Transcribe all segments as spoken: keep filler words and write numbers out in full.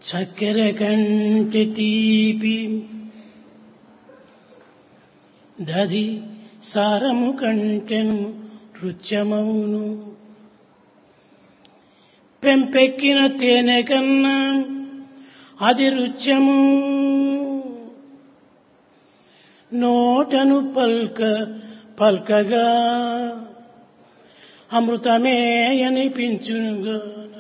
చక్కెర కంటి తీపి దది సారము కంటెను రుచ్యమౌను. పెంపెక్కిన తేనె కన్నా అది రుచ్యము. నోటను పల్క పల్కగా అమృతమే అనిపించునుగా.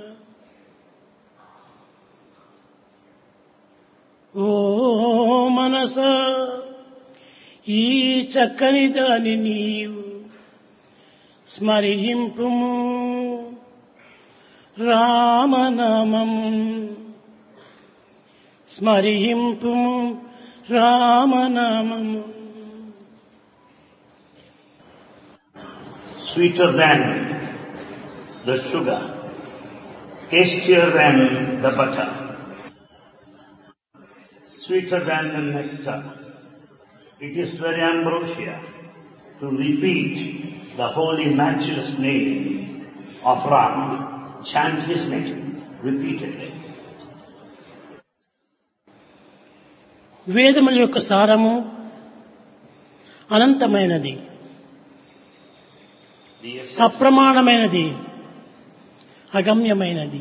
ఓ మనసా, ఈ చక్కని దాని నీవు స్మరింపుము రామనామము. స్మరింపుము రామనామము. Sweeter than the sugar, tastier than the butter, sweeter than the nectar. It is very ambrosia to repeat the holy matchless name of Rama. Chant his name repeatedly. వేదముల యొక్క సారము అనంతమైనది, అప్రమాణమైనది, అగమ్యమైనది.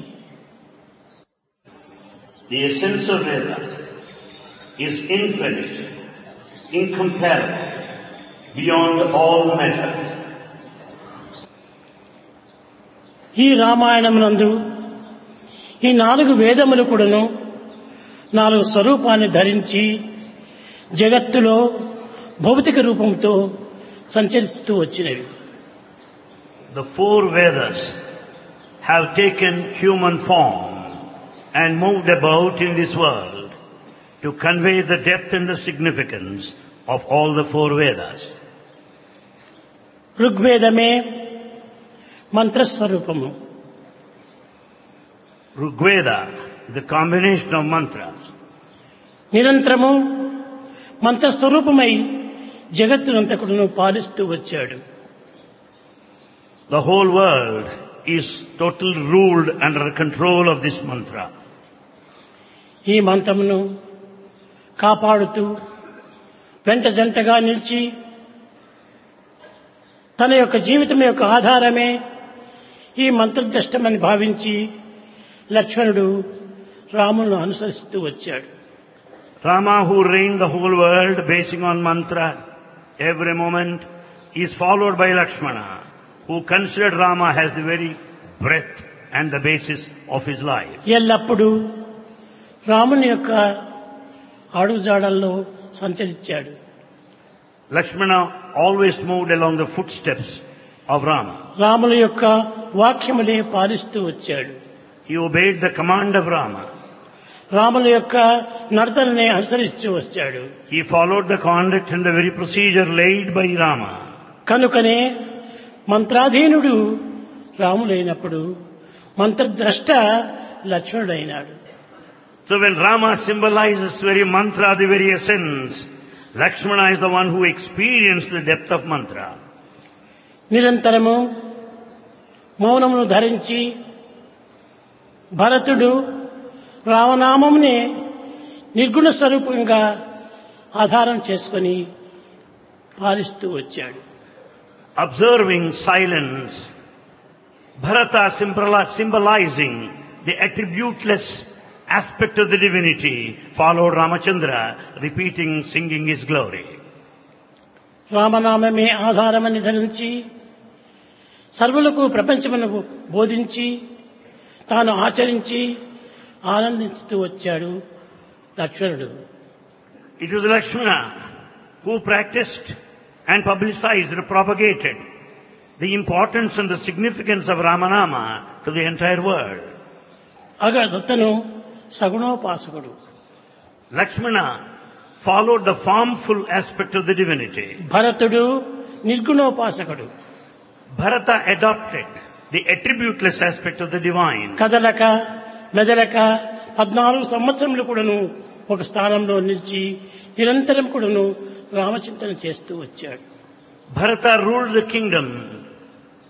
The essence of Veda is infinite, incomparable, beyond all measure. ఈ రామాయణమునందు ఈ నాలుగు వేదములు కూడాను నాలుగు స్వరూపాన్ని ధరించి జగత్తులో భౌతిక రూపంతో సంచరిస్తూ వచ్చినవి. The four Vedas have taken human form and moved about in this world to convey the depth and the significance of all the four Vedas. ఋగ్వేదమే మంత్రస్వరూపము. Rigveda, the combination of mantras. నిరంతరము మంత్రస్వరూపమై జగత్తునంతకుడును పాలిస్తూ వచ్చాడు. The whole world is totally ruled under the control of this mantra. ఈ మంత్రమును కాపాడుతూ వెంట జంటగా నిలిచి తన యొక్క జీవితం యొక్క ఆధారమే ఈ మంత్రద్రష్టమని భావించి లక్ష్మణుడు రాములను అనుసరిస్తూ వచ్చాడు. Rama, who reigned the whole world basing on mantra every moment, is followed by Lakshmana, who considered Rama as the very breath and the basis of his life. ఎల్లప్పుడూ రాముని యొక్క అడుగుజాడల్లో సంచరించాడు. Lakshmana always moved along the footsteps of Rama. రాముని యొక్క వాక్యములే పాలిస్తూ వచ్చాడు. He obeyed the command of Rama. రాముని యొక్క నడతలనే అనుసరిస్తూ వచ్చాడు. He followed the conduct and the very procedure laid by Rama. కనుకనే మంత్రాధీనుడు రాముడైనప్పుడు మంత్రద్రష్ట లక్ష్మణుడైనాడు. So when Rama symbolizes very mantra, the very essence, Lakshmana is the one who experienced the depth of mantra. నిరంతరము మౌనమును ధరించి భరతుడు రామనామమునే నిర్గుణ స్వరూపంగా ఆధారం చేసుకొని పాలిస్తూ వచ్చాడు. Observing silence, Bharata symbolizing the attributeless aspect of the divinity, followed Ramachandra, repeating, singing his glory. రామనామమే ఆధారమని ధరించి సర్వులకు ప్రపంచమునకు బోధించి తాను ఆచరించి ఆనందిస్తూ వచ్చాడు లక్ష్మణుడు. It was Lakshmana who practiced and publicized and propagated the importance and the significance of Ramanama to the entire world. అతను సగుణోపాసకుడు. Lakshmana followed the formful aspect of the divinity. భరతుడు నిర్గుణోపాసకుడు. Bharata adopted the attributeless aspect of the divine. కదలక మెదలక పద్నాలుగు సంవత్సరములు కూడాను ఒక స్థానంలో నిలిచి నిరంతరం కూడాను రామచింతన చేస్తూ వచ్చాడు. Bharata ruled the kingdom,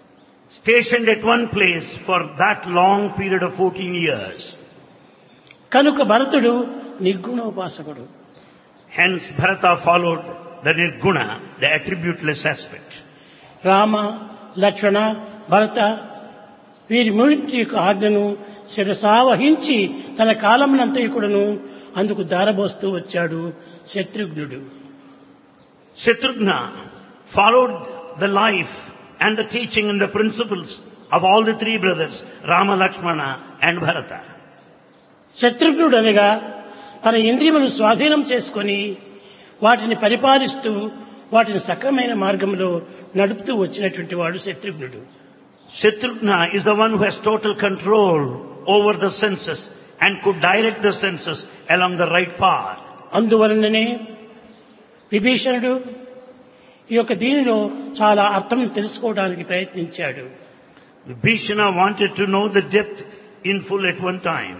stationed at one place for that long period of fourteen years. కనుక భరతుడు నిర్గుణోపాసకుడు. Hence Bharata followed the nirguna, the attributeless aspect. Rama, లక్ష్మణ, భరత వీరి మూడింటి యొక్క ఆజ్ఞను శిరసావహించి తన కాలమునంతయుకుడును అందుకు దారబోస్తూ వచ్చాడు శత్రుఘ్నుడు. Shatrughna followed the life and the teaching and the principles of all the three brothers, Rama, Lakshmana and Bharata. శత్రుఘ్నుడు అనగా తన ఇంద్రియములను స్వాధీనం చేసుకొని వాటిని పరిపాలిస్తూ వాటిని సక్రమైన మార్గంలో నడుపుతూ వచ్చినటువంటి వాడు శత్రుఘ్నుడు. Shatrughna is the one who has total control over the senses and could direct the senses along the right path. అందువలననే విభీషణుడు ఈ యొక్క దీనిలో చాలా అర్థం తెలుసుకోవడానికి ప్రయత్నించాడు. Vibhishana wanted to know the depth in full at one time.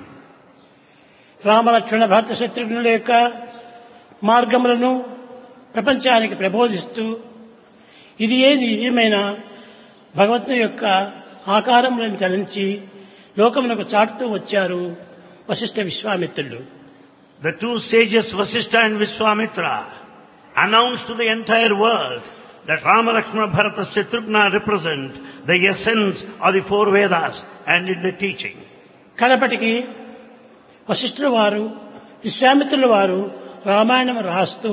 Ramalakshmana భరత శత్రుఘ్నుల యొక్క మార్గములను ప్రపంచానికి ప్రబోధిస్తూ ఇది ఏది ఏమైనా భగవంతుని యొక్క ఆకారములను తలంచి లోకమునకు చాటుతూ వచ్చారు Vashishtha విశ్వామిత్రులు. The two sages Vasishtha and Vishwamitra announced to the entire world that Rama, Lakshmana, Bharata, Shatrughna represent the essence of the four Vedas and in the teaching. కడపటికి వశిష్ఠుల వారు విశ్వామిత్రుల వారు రామాయణం రాస్తూ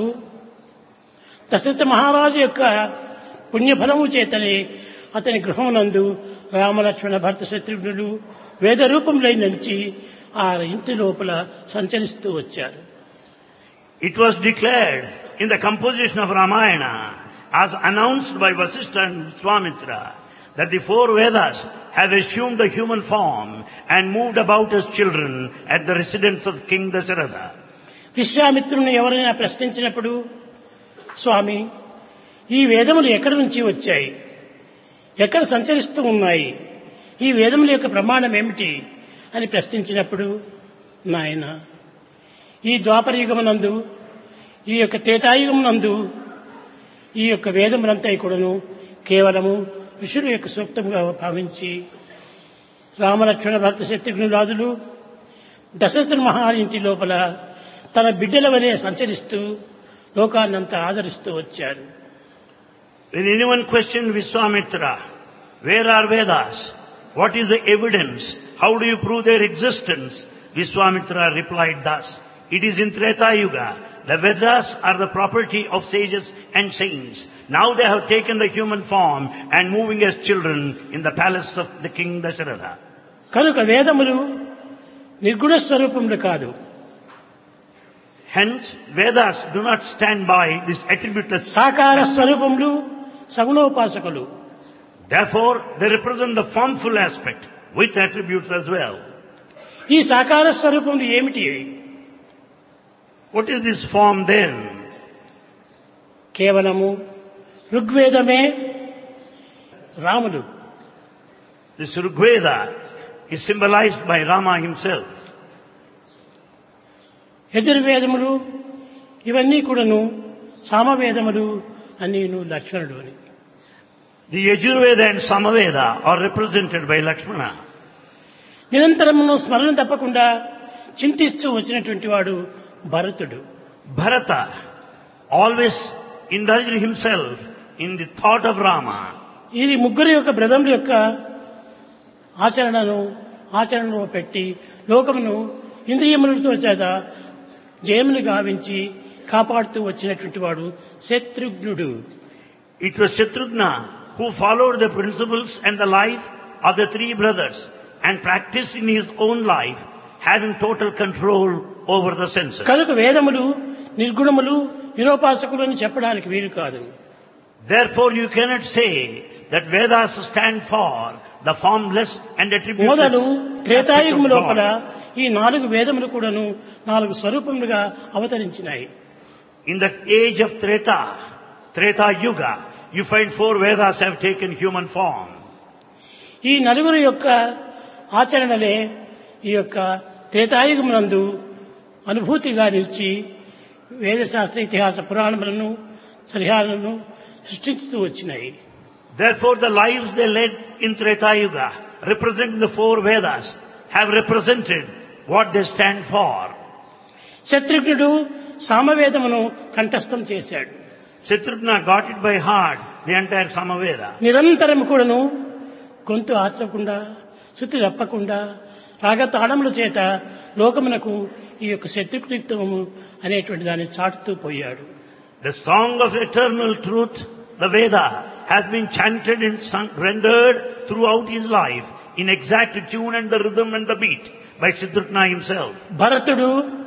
దశరథ మహారాజు యొక్క పుణ్యఫలము చేతనే అతని గృహమునందు రామలక్ష్మణ భరత శత్రుఘ్నులు వేద రూపంలో నిలిచి ఆ ఇంటి లోపల సంచరిస్తూ వచ్చారు. It was declared in the composition of Ramayana as announced by Vasishtha and Vishwamitra that the four Vedas have assumed the human form and moved about as children at the residence of King Dasharatha. విశ్వామిత్రుని ఎవరైనా ప్రశ్నించినప్పుడు స్వామి ఈ వేదములు ఎక్కడి నుంచి వచ్చాయి, ఎక్కడ సంచరిస్తూ ఉన్నాయి, ఈ వేదముల యొక్క ప్రమాణం ఏమిటి అని ప్రశ్నించినప్పుడు నాయన ఈ ద్వాపర యుగమునందు ఈ యొక్క త్రేతాయుగమునందు ఈ యొక్క వేదములంతా కూడాను కేవలము ఋషుల యొక్క సూక్తంగా భావించి రామలక్ష్మణ భరత శత్రుఘ్నులాదులు దశరథ మహారాజు ఇంటి లోపల తన బిడ్డల వలె సంచరిస్తూ లోకాన్నంతా ఆదరిస్తూ వచ్చారు. When anyone questioned Vishwamitra, where are Vedas? What is the evidence? How do you prove their existence? Vishwamitra replied thus, it is in Treta Yuga. The Vedas are the property of sages and saints. Now they have taken the human form and moving as children in the palace of the king Dasharatha. కనుక వేదములు నిర్గుణ స్వరూపములు కాదు. Hence, Vedas do not stand by this attributeless. సాకార స్వరూపములు సగుణోపాసకులు. Therefore, they represent the formful aspect with attributes as well. ఈ సాకార స్వరూపములు ఏమిటి? What is this form then? కేవలము ఋగ్వేదమే రాముడు. This Rigveda is symbolized by Rama himself. యజుర్వేదములు ఇవన్నీ కూడాను సామవేదములు అన్నీను లక్ష్మణుడు అని. The Yajurveda and Samaveda are represented by Lakshmana. నిరంతరమును స్మరణ తప్పకుండా చింతిస్తూ వచ్చినటువంటి వాడు భరతుడు. Bharata always indulged himself in the thought of Rama. ఈ ముగ్గురు యొక్క బ్రదముల యొక్క ఆచరణను ఆచరణలో పెట్టి లోకమును ఇంద్రియములతో చేత జయమును గావించి కాపాడుతూ వచ్చినటువంటి వాడు శత్రుఘ్నుడు. It was Shatrughna who followed the principles and the life of the three brothers and practiced in his own life, having total control over the senses. కనుక వేదములు నిర్గుణములు నిరోపాసకులు అని చెప్పడానికి వీలు కాదు. Therefore you cannot say that Vedas stand for the formless and attributeless. మొదలు త్రేతాయుగము aspect of లోపల God. ఈ నాలుగు వేదములు కూడాను నాలుగు స్వరూపములుగా అవతరించినాయి. In that age of Treta, Treta Yuga, you find four Vedas have taken human form. ఈ నలుగురు యొక్క ఆచరణలే ఈ యొక్క త్రేతాయుగమునందు అనుభూతిగా నిలిచి వేదశాస్త్ర ఇతిహాస పురాణములను సరిహాలను సృష్టిస్తూ వచ్చినాయి. Therefore the lives they led in Treta Yuga, representing the four Vedas, have represented what they stand for. శత్రుఘ్నుడు సామవేదమును కంఠస్థం చేశాడు. Shatrughna got it by heart, the entire Samaveda. నిరంతరం కూడాను గొంతు ఆర్చకుండా శృతి తప్పకుండా రాగతాళముల చేత లోకమునకు ఈ యొక్క శత్రుఘ్నిత్వము అనేటువంటి దాన్ని చాటుతూ పోయాడు. The song of eternal truth, the Veda, has been chanted and sung, rendered throughout his life in exact tune and the rhythm and the beat by Shatrughna himself. భరతుడు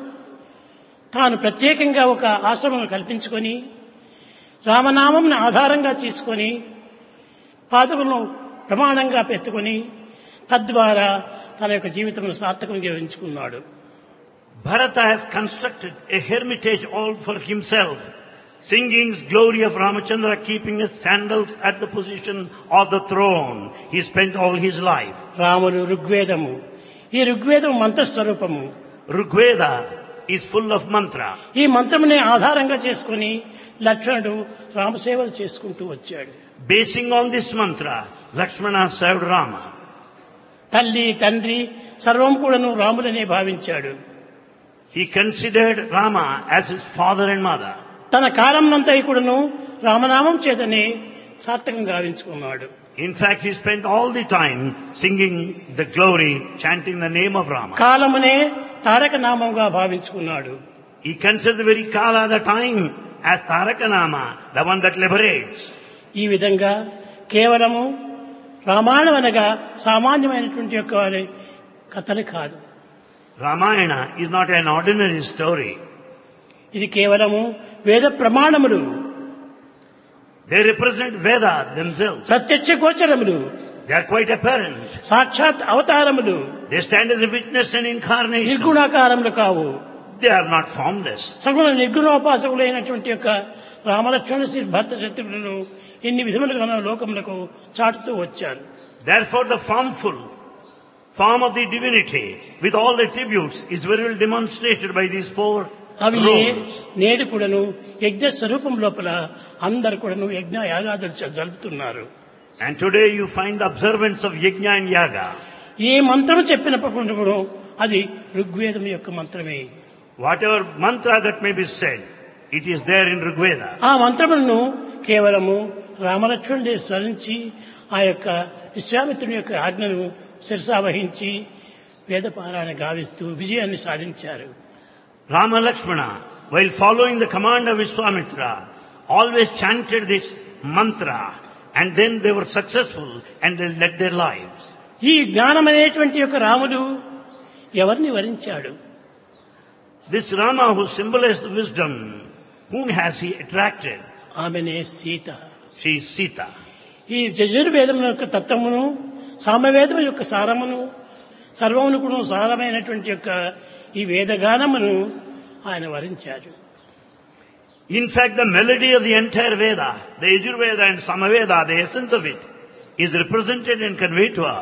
తాను ప్రత్యేకంగా ఒక ఆశ్రమం కల్పించుకొని రామనామంను ఆధారంగా తీసుకొని పాదకులను ప్రమాణంగా పెట్టుకొని తద్వారా తన యొక్క జీవితమును సార్థకంగా ఎంచుకున్నాడు. Bharata has constructed a hermitage all for himself, singing glory of Ramachandra, keeping his sandals at the position of the throne. He spent all his life. రాముడు ఋగ్వేదము, ఈ ఋగ్వేదం మంత్రస్వరూపము. Rigveda is full of mantra. ఈ మంత్రమునే ఆధారంగా చేసుకుని లక్ష్మణుడు రామసేవలు చేసుకుంటూ వచ్చాడు. Basing on this mantra, Lakshmana served Rama. తల్లి తండ్రి సర్వం కూడాను రాములనే భావించాడు. He considered Rama as his father and mother. తన కాలంనంతా కూడాను రామనామం చేతనే సార్థకంగా గావించుకున్నాడు. In fact, he spent all the time singing the glory, chanting the name of Rama. కాలమునే Taraka నామంగా భావించుకున్నాడు. He considered the very Kala, the time, as Taraka Nama, the one that liberates. ఈ విధంగా కేవలము రామాయణం అనగా సామాన్యమైనటువంటి యొక్క కథలు కాదు. Ramayana is not an ordinary story. ఇది కేవలము వేద ప్రమాణములు, They represent Veda themselves. ప్రత్యక్ష గోచరములు, They are quite apparent. సాక్షాత్ అవతారములు, They stand as a witness and incarnation. నిర్గుణాకారములు కావు. They are not formless. సగుణ నిర్గుణోపాసకులైనటువంటి యొక్క రామలక్ష్మణ శ్రీ భరత శత్రుఘ్నులను ఎన్ని విధములుగానో లోకములకు చాటుతూ వచ్చారు. Therefore, the formful form of the divinity with all attributes is very well demonstrated by these four అవి roles. నేడు కూడాను యజ్ఞ స్వరూపం లోపల అందరు కూడాను యజ్ఞ యాగాదులు జరుపుతున్నారు. And today you find the observance of yajna and yaga. ఏ మంత్రం చెప్పినప్పుడు కూడా అది ఋగ్వేదం యొక్క మంత్రమే. Whatever mantra that may be said, it is there in Rigveda. ఆ మంత్రములను కేవలము రామలక్ష్మణుడే స్మరించి ఆ యొక్క విశ్వామిత్రుని యొక్క ఆజ్ఞను శిరసావహించి వేదపారాయణ గావిస్తూ విజయాన్ని సాధించారు. Rama Lakshmana, while following the command of Vishwamitra, always chanted this mantra, and then they were successful and they led their lives. ఈ జ్ఞానం అనేటువంటి యొక్క రాముడు ఎవరిని వరించాడు? This Rama who symbolized the wisdom, whom has he attracted? ఆమెనే Sita. She is Sita. ఈ యజుర్వేదం యొక్క తత్వమును, సామవేదం యొక్క సారమును, సర్వమును సారమైనటువంటి యొక్క ఈ వేదగానమును ఆయన వరించాడు. In fact, the melody of the entire Veda, the Yajurveda and Samaveda, the essence of it, is represented and conveyed to her.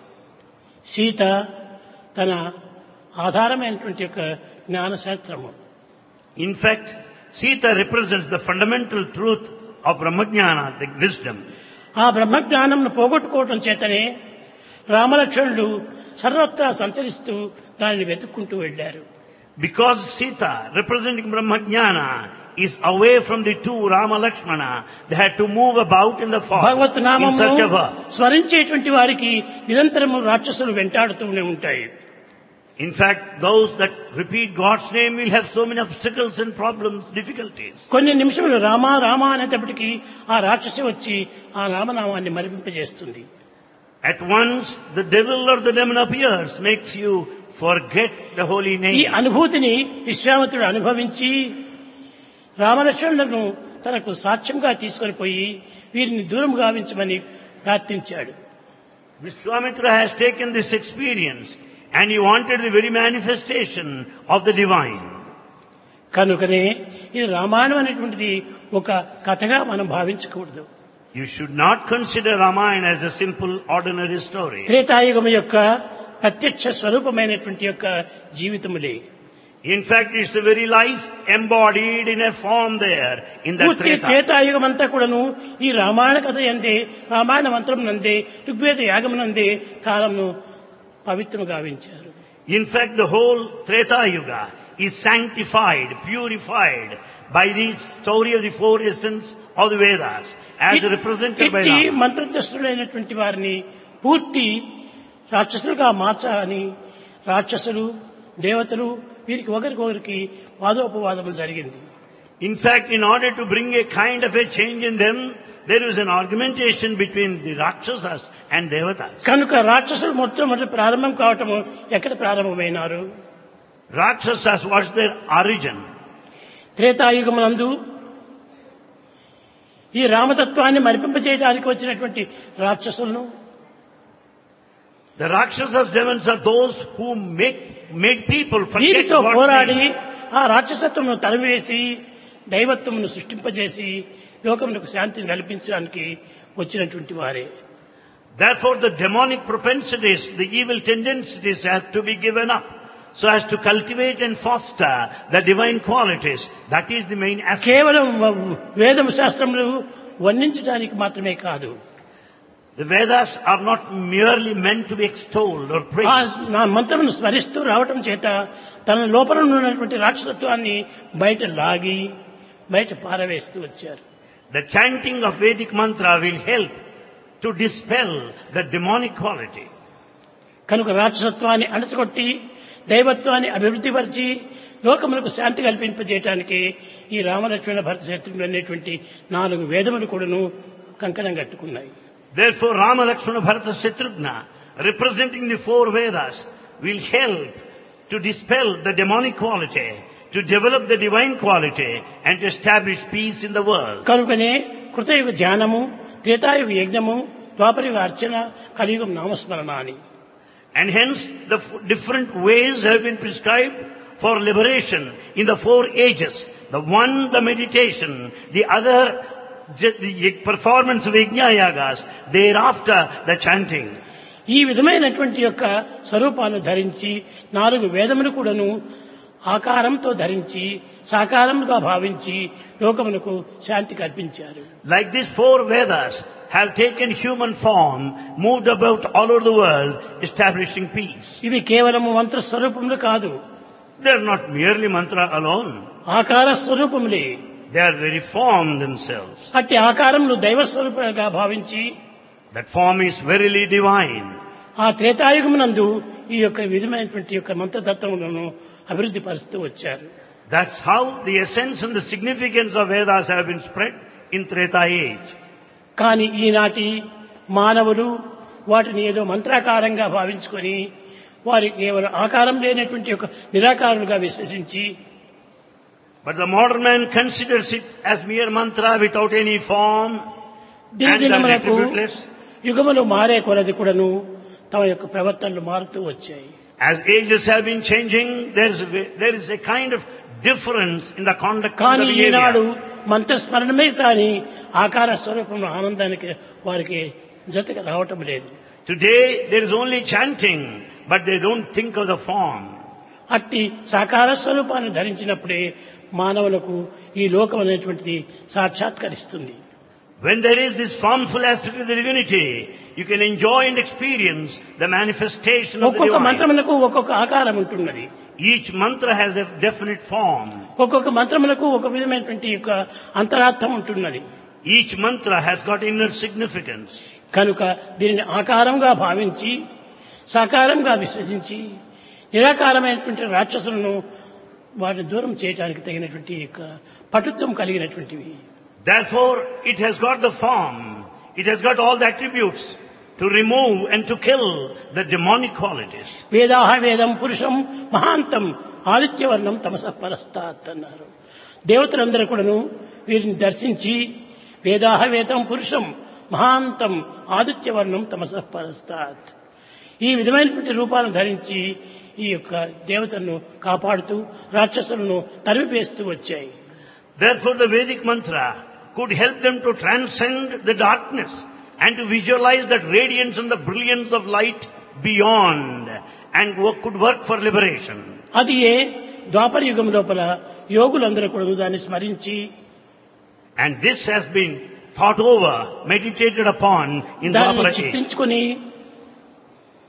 Sita తన ఆధారమైనటువంటి యొక్క జ్ఞానశాస్త్రము. In fact, Sita represents the fundamental truth of Brahmajnana, the wisdom. ఆ బ్రహ్మజ్ఞానంను పోగొట్టుకోవటం చేతనే రామలక్ష్మణుడు సర్వత్రా సంచరిస్తూ దానిని వెతుక్కుంటూ వెళ్ళారు. Because Sita, representing Brahmajnana, is away from the two Rama Lakshmana, they had to move about in the Bhagwat forest in నామమును search of her. స్మరించేటువంటి వారికి నిరంతరము రాక్షసులు వెంటాడుతూనే ఉంటాయి. In fact, those that repeat God's name will have so many obstacles and problems, difficulties. కొన్ని నిమిషములు రామా రామా అనేటప్పటికీ ఆ రాక్షసి వచ్చి ఆ రామనామాన్ని మరిపింపజేస్తుంది. At once, the devil or the demon appears, makes you forget the holy ఈ name. అనుభూతిని విశ్వామిత్రుడు అనుభవించి రామలక్ష్మణులను తనకు సాక్ష్యంగా తీసుకొని పోయి వీరిని దూరం గావించమని ప్రార్థించాడు. Vishwamitra has taken this experience and he wanted the very manifestation of the divine. కనుకనే ఇది రామాయణం అనేటువంటిది ఒక కథగా మనం భావించకూడదు. You should not consider Ramayana as a simple, ordinary story. Treta Yuga యొక్క ప్రత్యక్ష స్వరూపమైనటువంటి యొక్క జీవితములే. In fact, it's the very life embodied in a form there in that పూర్తి Treta. త్రేతాయుగం అంతా కూడాను ఈ రామాయణ కథ అందే, రామాయణ మంత్రం నందే, ఋగ్వేద యాగం నందే కాలంను పవిత్రము గావించారు. In fact, the whole Treta Yuga is sanctified, purified by the story of the four essence of the Vedas as represented by ఇట్టి Rama. మంత్రదృష్టులైనటువంటి వారిని పూర్తి రాక్షసులుగా మార్చాలని రాక్షసులు దేవతలు వీరికి ఒకరికొకరికి వాదోపవాదములు జరిగింది. In fact, in order to bring a kind of a change in them, there is an argumentation between the Rakshasas and Devatas. కనుక రాక్షసులు మొట్టమొదటి ప్రారంభం కావటము ఎక్కడ ప్రారంభమైనారు? Rakshasas, what's their origin? త్రేతాయుగమునందు ఈ రామతత్వాన్ని మరిపింపచేయడానికి వచ్చినటువంటి రాక్షసులను, The Rakshasas, demons are those who make made people forget వీరితో God's పోరాడి name. ఆ రాక్షసత్వమును తరిమివేసి దైవత్వమును సృష్టింపజేసి లోకమునకు శాంతిని కల్పించడానికి వచ్చినటువంటి వారే. Therefore, the demonic propensities, the evil tendencies have to be given up so as to cultivate and foster the divine qualities. That is the main aspect. కేవలం వేదము శాస్త్రములు వర్ణించడానికి మాత్రమే కాదు, The Vedas are not merely meant to be extolled or ఆ praised. నా మంత్రమును స్మరిస్తూ రావటం చేత తన లోపల ఉన్నటువంటి రాక్షసత్వాన్ని బయట లాగి బయట పారవేస్తూ వచ్చారు. The chanting of Vedic mantra will help to dispel the demonic quality. కనుక రాక్షసత్వాన్ని అణచగొట్టి దైవత్వాన్ని అభివృద్ధిపరిచి లోకములకు శాంతి కల్పింపజేయటానికి ఈ రామలక్ష్మణ భరత శత్రుఘ్నులు అనేటువంటి నాలుగు వేదములు కూడాను కంకణం కట్టుకున్నాయి. Therefore, Rama, Lakshmana, Bharata, Shatrughna, representing the four Vedas, will help to dispel the demonic quality, to develop the divine quality, and to establish peace in the world. కనుకనే కృతయుగ ధ్యానము, త్రేతాయుగ యజ్ఞము, ద్వాపరయుగ అర్చన, కలియుగం నామస్మరణ అని. And hence, the f- different ways have been prescribed for liberation in the four ages. The one, the meditation, the other, the the performance of yajna yagas, thereafter the chanting. ఈ విధమైనటువంటి యొక్క స్వరూపాన్ని ధరించి నాలుగు వేదములు కూడాను ఆకారంతో ధరించి సాకారముగా భావించి లోకమునకు శాంతి కల్పించారు. Like these four Vedas have taken human form, moved about all over the world, establishing peace. ఇవి కేవలము మంత్ర స్వరూపములు కాదు, They are not merely mantra alone. ఆకార స్వరూపములే. They are very form themselves. అట్టి ఆకారమును దైవ స్వరూపంగా భావించి That form is verily divine. ఆ త్రేతాయుగమునందు ఈ యొక్క విధమైనటువంటి యొక్క మంత్రతత్వములను అభివృద్ధి పరుస్తూ వచ్చారు. That's how the essence and the significance of Vedas have been spread in Treta age. కానీ ఈనాటి మానవులు వాటిని ఏదో మంత్రాకారంగా భావించుకొని వారి కేవలం ఆకారం లేనటువంటి ఒక నిరాకారులుగా విశ్వసించి But the modern man considers it as mere mantra without any form and the దినదినములకు attributeless. యుగములు మారే కొలది కూడాను తమ యొక్క ప్రవర్తనలు మారుతూ వచ్చాయి. As ages have been changing, there is, a- there is a kind of difference in the conduct and కానీ the ఈనాడు behavior. మంత్రస్మరణమే కానీ ఆకార స్వరూపం ఆనందానికి వారికి జతగా రావటం లేదు. Today there is only chanting, but they don't think of the form. అట్టి సాకార స్వరూపాన్ని ధరించినప్పుడే మానవులకు ఈ లోకం అనేటువంటిది సాక్షాత్కరిస్తుంది. When there is this formful aspect of the divinity, you can enjoy and experience the manifestation of the ఒక్కొక్క divine. మంత్రములకు ఒక్కొక్క ఆకారం ఉంటున్నది. Each mantra has a definite form. ఒక్కొక్క మంత్రములకు ఒక విధమైనటువంటి యొక్క అంతరార్థం ఉంటున్నది. Each mantra has got inner significance. కనుక దీనిని ఆకారంగా భావించి సాకారంగా విశ్వసించి నిరాకారమైనటువంటి రాక్షసులను వాటిని దూరం చేయడానికి తగినటువంటి యొక్క పటుత్వం కలిగినటువంటివి. Therefore, it has got the form. It has got all the attributes to remove and to kill the demonic qualities. వేదాహ వేదం పురుషం మహాంతం ఆదిత్యవర్ణం తమసః పరస్తాత్ అన్నారు. దేవతలందరూ కూడాను వీరిని దర్శించి వేదాహ వేదం పురుషం మహాంతం ఆదిత్యవర్ణం తమసః పరస్తాత్ ఈ విధమైనటువంటి రూపాలను ధరించి ఈ యొక్క దేవతలను కాపాడుతూ రాక్షసులను తరిమివేస్తూ వచ్చాయి. Therefore, the Vedic mantra could help them to transcend the darkness and to visualize that radiance and the brilliance of light beyond and wo- could work for liberation. అది ఏ ద్వాపర యుగం లోపల యోగులందరూ కూడా దాన్ని స్మరించి And this has been thought over, meditated upon in దాన్ని Dwapara age. చిత్తించుకొని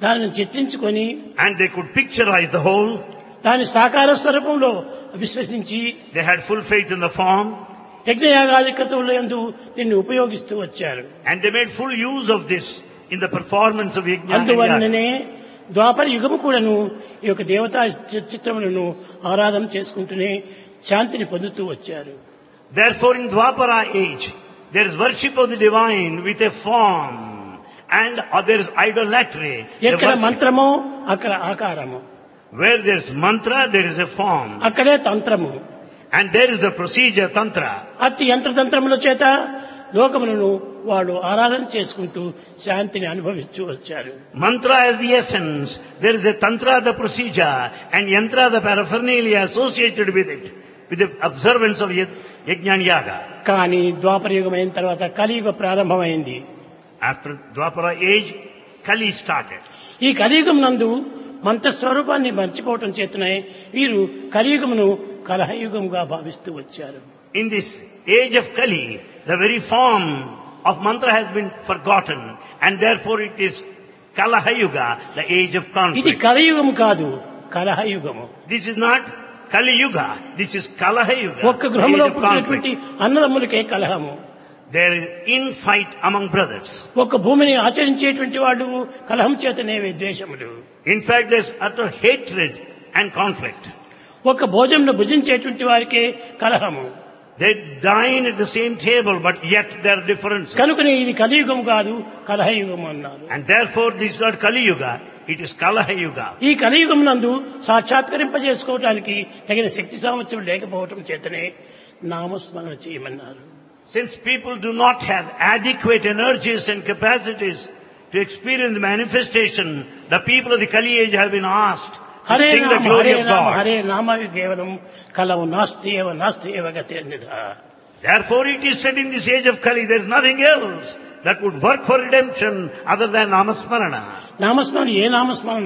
దానిని చిత్రించుకొని and they could picturize the whole. దాని సాకార స్వరూపంలో విశ్వసించి They had full faith in the form, యజ్ఞయాగాది క్రతువుల యందు దీన్ని ఉపయోగిస్తూ వచ్చారు. and they made full use of this in the performance of yajna and yaga. అందువలననే ద్వాపర యుగము కూడాను ఈ యొక్క దేవతా చిత్రములను ఆరాధన చేసుకుంటూనే శాంతిని పొందుతూ వచ్చారు. Therefore, in Dwapara age, there is worship of the divine with a form, and uh, there is idolatry. the ఎక్కడ worship. మంత్రమో అక్కడ ఆకారము, Where there is mantra, there is a form, అక్కడే తంత్రము. and there is the procedure tantra. అట్టి యంత్రతంత్రముల చేత లోకములను వాడు ఆరాధన చేసుకుంటూ శాంతిని అనుభవిస్తూ వచ్చారు. Mantra is the essence, there is a tantra, the procedure, and yantra, the paraphernalia associated with it, with the observance of yaj- yajna and yaga. కానీ ద్వాపర యుగం అయిన తర్వాత కలియుగ ప్రారంభమైంది. After Dwapara age, Kali started. ఈ కలియుగం నందు మంత్రస్వరూపాన్ని మర్చిపోవటం చేతనే వీరు కలియుగమును కలహయుగంగా భావిస్తూ వచ్చారు. In this age of Kali, the very form of mantra has been forgotten, and therefore it is Kalahayuga, the age of ఇది conflict. కలియుగం కాదు, కలహయుగము. This is not Kali Yuga, this is Kalahayuga, ఒక్క the గృహంలో age of పుట్టినటువంటి conflict. అన్నదమ్ములకే కలహము. There is infight among brothers. ఒక భూమిని ఆచరించేటువంటి వాళ్ళు కలహం చేతనే ద్వేషములు. In fact, there is utter hatred and conflict. ఒక భోజనంలో భుజించేటువంటి వారికే కలహము. They dine at the same table, but yet there are differences. కనుకనే ఇది కలియుగం కాదు, కలహయుగం అన్నారు. And therefore, this is not Kali Yuga, it is Kalahayuga. ఈ కలియుగం నందు సాక్షాత్కరింపజేసుకోవడానికి తగిన శక్తి సామర్థ్యం లేకపోవటం చేతనే నామస్మరణ చేయమన్నారు. Since people do not have adequate energies and capacities to experience manifestation, the people of the Kali age have been asked to Hare sing the నామ glory హరే of నామ God. హరే నామ కేవలం కలవు నాస్తి ఏవ నాస్తి ఏవ గతిర్నిధ. Therefore, it is said in this age of Kali, there is nothing else that would work for redemption other than Namasmarana. నామస్మరణ ఏ నామస్మరణ?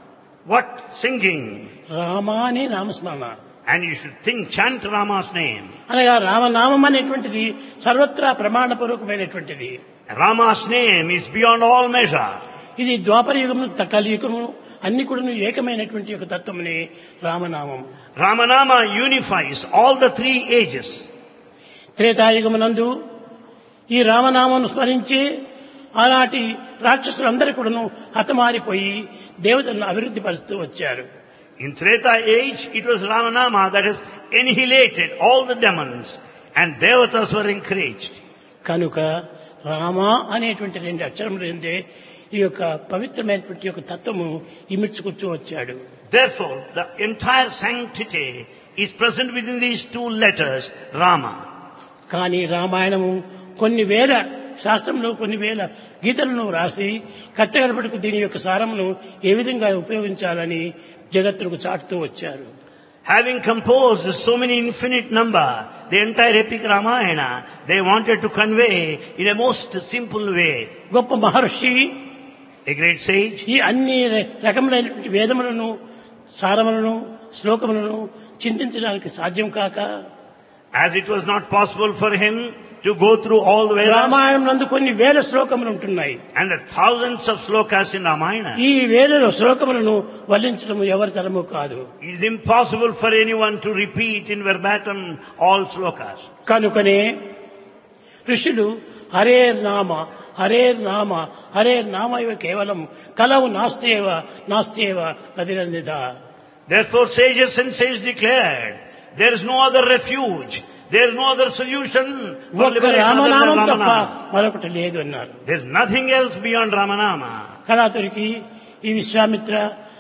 What singing? రామా అనే నామస్మరణ. And you should think, chant Rama's name. అనగా రామనామం అనేటువంటిది సర్వత్రా ప్రమాణపూర్వకమైనటువంటిది. Rama's name is beyond all measure. ఇది ద్వాపర యుగము కలియుగము అన్ని కూడా ఏకమైనటువంటి ఒక తత్వమునే రామనామం. Ramanama unifies all the three ages. త్రేతాయుగమునందు ఈ రామనామం స్మరించి ఆనాటి రాక్షసులందరూ కూడాను హతమారిపోయి దేవతలను అభివృద్ధి పరుస్తూ వచ్చారు. In Treta age, it was Ramanama that has annihilated all the demons, and devatas were encouraged. కనుక రామ అనేటువంటి రెండు అక్షరములు ఏందే ఈ యొక్క పవిత్రమైనటువంటి యొక్క తత్వము ఇమిడ్చుకుంటూ వచ్చాడు. Therefore, the entire sanctity is present within these two letters, Rama. కానీ రామాయణము కొన్ని వేల శాస్త్రంలో కొన్ని వేల గీతలను రాసి కట్టగడపటకు దీని యొక్క సారమును ఏ విధంగా ఉపయోగించాలని జగత్తుకు చాటుతూ వచ్చారు. Having composed so many infinite number, the entire epic Ramayana, they wanted to convey in a most simple way. గొప్ప మహర్షి A great sage, ఈ అన్ని రకములైనటువంటి వేదములను సారములను శ్లోకములను చింతించడానికి సాధ్యం కాక as it was not possible for him to go through all the Vedas, Ramayanam నందు కొన్ని వేల శ్లోకములు ఉంటున్నాయి. and the thousands of slokas in Ramayana. ఈ వేల శ్లోకములను వర్ణించడం ఎవరి తరము కాదు. It is impossible for anyone to repeat in verbatim all slokas. కనుకనే ఋషులు హరే నామ హరే నామ హరే నామ ఇవ కేవలం కలవు నాస్తియేవ నాస్తియేవ గతిరన్నిధ. Therefore sages and sages declared, there is no other refuge, there is no other solution for ఒక్క liberation other than రామనామం తప్ప Ramanama. మరొకటి లేదు అన్నారు. There is nothing else beyond Ramanama. కళాతురికి ఈ విశ్వామిత్ర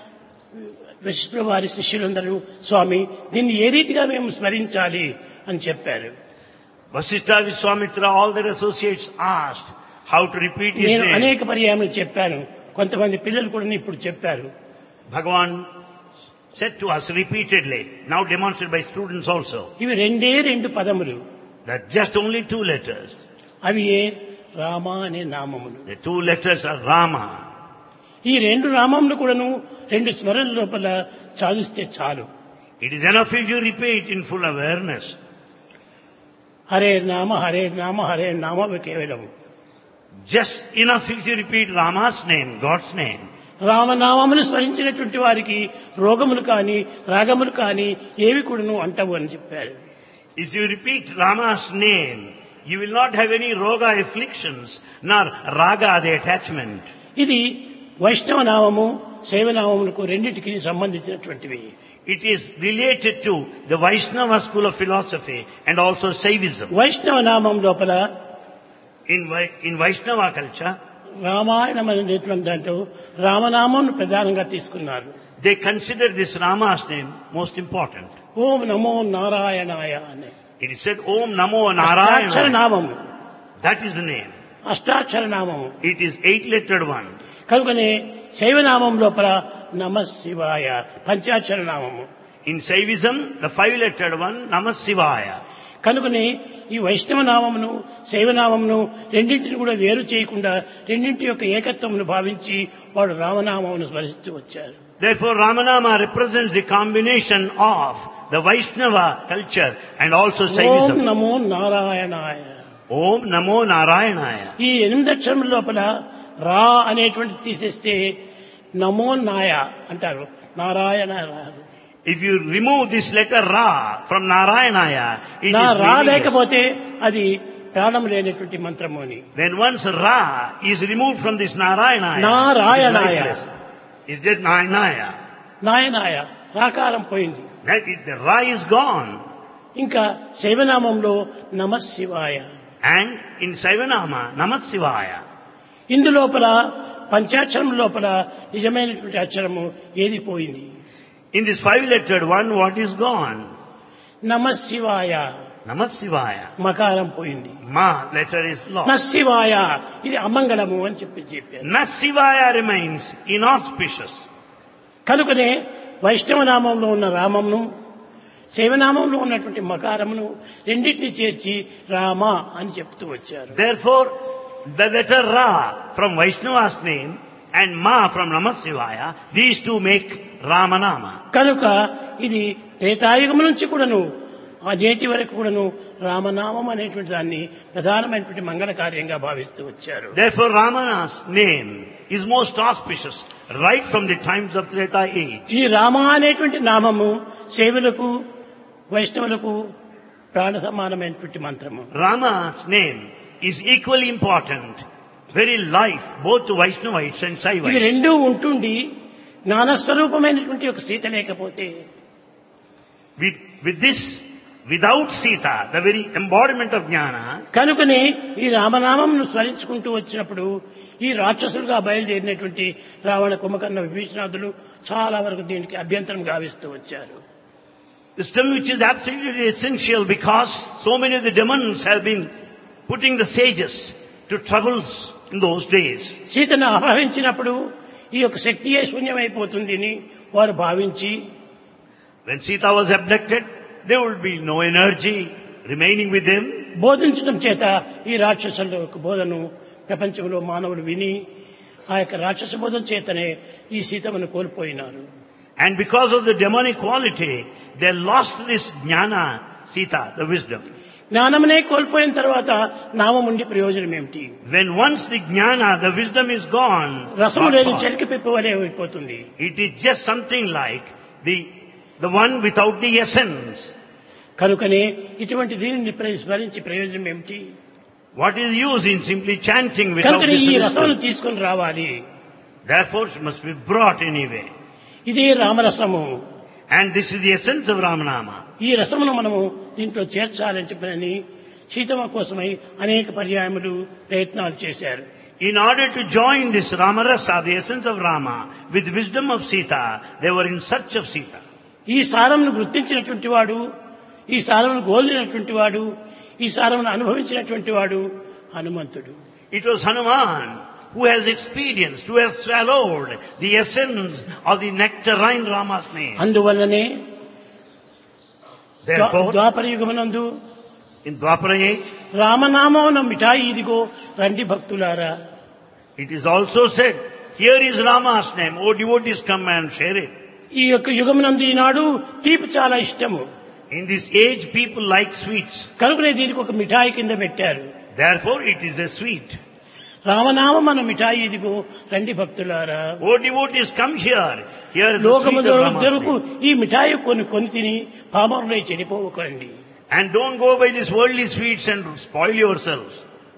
విష్ణు వారి శిష్యులందరూ స్వామి దీన్ని ఏ రీతిగా మేము స్మరించాలి అని చెప్పారు. Vasishtha, Vishwamitra, all their associates asked how to repeat his నేను name. అనేక పర్యాయములు చెప్పాను, కొంతమంది పిల్లలు కూడా ఇప్పుడు చెప్పారు. Bhagavan said to us repeatedly, now demonstrated by students also, ఇవి రెండే రెండు పదములు, that just only two letters. అవి ఏ రామ అనే నామములు. The two letters are Rama. ఈ రెండు నామములు కూడాను రెండు స్మరణ లోపల సాధిస్తే చాలు. It is enough if you repeat in full awareness. Hare నామ హరే నామ హరే నామ కేవలం. Just enough if you repeat Rama's name, God's name. రామనామమును స్మరించినటువంటి వారికి రోగములు కానీ రాగములు కానీ ఏవి కూడాను అంటవు అని చెప్పారు. If you repeat Rama's name, you will not have any roga afflictions, nor raga the attachment. ఇది వైష్ణవ నామము శైవనామములకు రెండింటికి సంబంధించినటువంటివి. It is related to the Vaishnava school of philosophy and also Saivism. వైష్ణవ నామం లోపల In, Vai- in Vaishnava culture, Ramayanam అనేటువంటి దాంట్లో రామనామం ప్రధానంగా తీసుకున్నారు. they consider this Rama's name most important. ఓం నమో నారాయణాయ అనే It is said, Om Namo అష్టాక్షర Narayana. నామము. That is the name. అష్టాక్షర నామము It is eight-lettered one. కనుకనే శైవనామం లోపల నమ శివాయ పంచాక్షర నామము. In Saivism, the five-lettered one, Namah Shivaya. కనుకనే ఈ వైష్ణవ నామమును శైవనామమును రెండింటిని కూడా వేరు చేయకుండా రెండింటి యొక్క ఏకత్వమును భావించి వాడు రామనామమును స్మరిస్తూ వచ్చారు. Therefore, Ramanama represents the combination of the Vaishnava culture and also Om Saivism. నమో నారాయణాయ. Om Namo Narayanaya. ఈ ఎనిమిది అక్షరముల లోపల రా అనేటువంటిది తీసేస్తే నమో నాయ అంటారు, నారాయణ రారు. If you remove this letter Ra from Narayanaya, it నా is రా meaningless. లేకపోతే అది ప్రాణం లేనటువంటి మంత్రము అని. When once Ra is removed from this Narayanaya, Narayanaya. it is lifeless. It's just Nayanaya. నాయనాయ రాకారం పోయింది. That is, the Ra is gone. ఇంకా శైవనామంలో నమ శివాయ. And in Saivanama, Namah Shivaya. ఇందు లోపల పంచాక్షరం లోపల నిజమైనటువంటి అక్షరము ఏది పోయింది? In this five-lettered one, what is gone? నమ శివాయ Namah Shivaya. మకారం పోయింది. Ma letter is న lost. శివాయ ఇది అమంగళము అని చెప్పి చెప్పారు. Nasivaya remains inauspicious. కనుకనే వైష్ణవ నామంలో ఉన్న రామమును శైవనామంలో ఉన్నటువంటి మకారమును రెండింటిని చేర్చి రామ అని చెప్తూ వచ్చారు. Therefore, the letter Ra from Vaishnava's name and Ma from Namah Shivaya, these two make Ramanama. కనుక ఇది త్రేతాయుగం నుంచి కూడాను ఆ నేటి వరకు కూడాను రామనామం అనేటువంటి దాన్ని ప్రధానమైనటువంటి మంగళ కార్యంగా భావిస్తూ వచ్చారు. Therefore, Ramana's name is most auspicious right from the times of Treta age. ఈ రామ అనేటువంటి నామము శైవులకు వైష్ణవులకు ప్రాణ సమానమైనటువంటి మంత్రము. Rama's name is equally important, very life, both to Vaishnavites and ఇవి Shaivites. రెండూ ఉంటుండి జ్ఞానస్వరూపమైనటువంటి ఒక సీత లేకపోతే With, with this, without Sita, the very embodiment of Jnana, కనుకనే ఈ రామనామంను స్మరించుకుంటూ వచ్చినప్పుడు ఈ రాక్షసులుగా బయలుదేరినటువంటి రావణ కుంభకర్ణ విభీషణాదులు చాలా వరకు దీనికి అభ్యంతరం గావిస్తూ వచ్చారు. the system which is absolutely essential because so many of the demons have been putting the sages to troubles in those days. సీతను అపహరించినప్పుడు ఈ యొక్క శక్తియే శూన్యమైపోతుంది అని వారు భావించి When Sita was abducted, there would be no energy remaining with them. బోధించడం చేత ఈ రాక్షసుల యొక్క బోధను ప్రపంచంలో మానవులు విని ఆ యొక్క రాక్షస బోధన చేతనే ఈ సీతమును కోల్పోయినారు. And because of the demonic quality, they lost this jnana, Sita, the wisdom. జ్ఞానమునే కోల్పోయిన తర్వాత నామం ఉండి ప్రయోజనం ఏమిటి? When once the jnana, the wisdom is gone, రసము what లేని for? చెలికి పిప్పు వలె అయిపోతుంది. It is just something like the, the one without the essence. కనుకనే ఇటువంటి దీనిని ప్ర- స్మరించి ప్రయోజనం ఏమిటి? What is use in simply chanting without కనుకనే this ఈ రసమును wisdom? తీసుకొని రావాలి. Therefore, it must be brought anyway. ఇదే రామరసము. And this is the essence of Ramanama. ఈ రసమును మనము దీంట్లో చేర్చాలని చెప్పని సీతమ్మ కోసమై అనేక పర్యాయములు ప్రయత్నాలు చేశారు. In order to join this Ramarasa, the essence of Rama, with wisdom of Sita, they were in search of Sita. ఈ సారమును గుర్తించినటువంటి వాడు, ఈ సారమును గోలినటువంటి వాడు, ఈ సారమును అనుభవించినటువంటి వాడు హనుమంతుడు. It was Hanuman who has experienced, who has swallowed the essence of the nectarine Rama's name. అందువల్లనే Therefore, Dwapara యుగమునందు in Dwapara age, రామనామమున మిఠాయి ఇదిగో రండి భక్తులారా. it is also said, here is Rama's name, O devotees, come and share it. ఈ యొక్క యుగమునందు ఈనాడు తీపి చాలా ఇష్టము. In this age, people like sweets. కనుకనే దీనికి ఒక మిఠాయి కింద పెట్టారు. Therefore, it is a sweet. రామనామం మన మిఠాయి ఇదిగో రండి భక్తులారా. Oh devotees, come here. Here is the లోకము sweet of Rama's దొరకు name. ఈ మిఠాయి కొని కొని తిని పామరులై చెడిపోకండి. And don't go by these worldly sweets and spoil yourselves.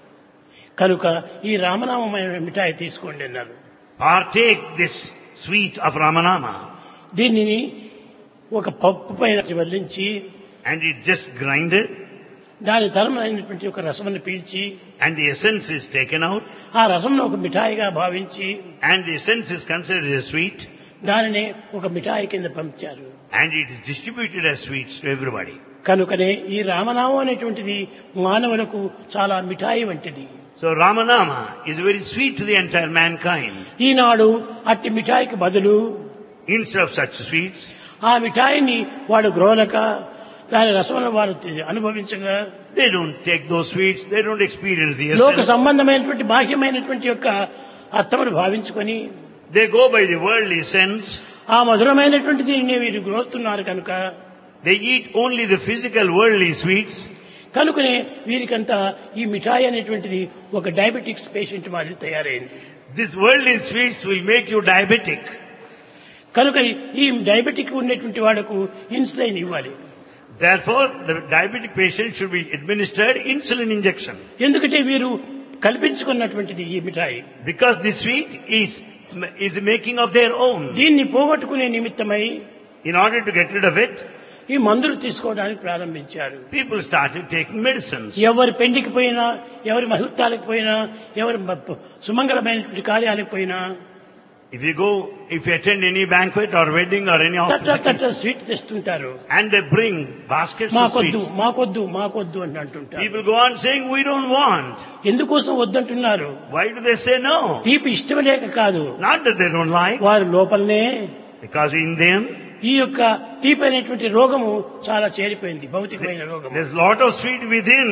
కనుక ఈ రామనామమైన మిఠాయి తీసుకోండి అన్నారు. Partake this sweet of Ramanama. దీనిని ఒక పప్పు పైన వల్లించి And it just grinded, దాని తరమైనటువంటి ఒక రసమును పీల్చి and the essence is taken out, ఆ రసమును ఒక మిఠాయిగా భావించి and the essence is considered as sweet, దానిని ఒక మిఠాయి కింద పంచారు. and it is distributed as sweets to everybody. కనుకనే ఈ రామనామం అనేటువంటిది మానవులకు చాలా మిఠాయి వంటిది. So Ramanama is very sweet to the entire mankind. ఈనాడు అట్టి మిఠాయికి బదులు Instead of such sweets, ఆ మిఠాయిని వాడు గ్రోలక దాని రసమును వారు అనుభవించగా they don't take those sweets, they don't experience the లోక essence. సంబంధమైనటువంటి బాహ్యమైనటువంటి యొక్క అర్థమును భావించుకొని They go by the worldly sense. ఆ మధురమైనటువంటి దీనిని వీరు గ్రోస్తున్నారు కనుక They eat only the physical worldly sweets. కనుకనే వీరికంతా ఈ మిఠాయి అనేటువంటిది ఒక డయాబెటిక్స్ పేషెంట్ మాదిరి తయారైంది. These worldly sweets will make you diabetic. కనుక ఈ డయాబెటిక్ ఉన్నటువంటి వాడుకు ఇన్సులిన్ ఇవ్వాలి. Therefore, the diabetic patient should be administered insulin injection. ఎందుకంటే వీరు కల్పించుకున్నటువంటిది ఈ మిఠాయి. Because the sweet is, is the making of their own. దీన్ని పోగొట్టుకునే నిమిత్తమై In order to get rid of it, ఈ మందులు తీసుకోవడానికి ప్రారంభించారు. people started taking medicines. ఎవరి పెండికి పోయినా, ఎవరి ముహూర్తాలకు పోయినా, ఎవరి సుమంగళమైనటువంటి కార్యాలకు పోయినా, If you go, if you attend any banquet or wedding or any తట్ట hospital, తట్ట స్వీట్ తెస్తుంటారు. and they bring baskets of మాకొద్దు sweets, మాకొద్దు మాకొద్దు అని అంటుంటారు. people go on saying, we don't want. ఎందుకోసం వద్దంటున్నారు? Why do they say no? తీపి ఇష్టం లేక కాదు, Not that they don't like, వారి లోపలనే because in them, ఈ యొక్క తీపి అనేటువంటి రోగము చాలా చేరిపోయింది, భౌతికమైన రోగము. there's a lot of sweet within.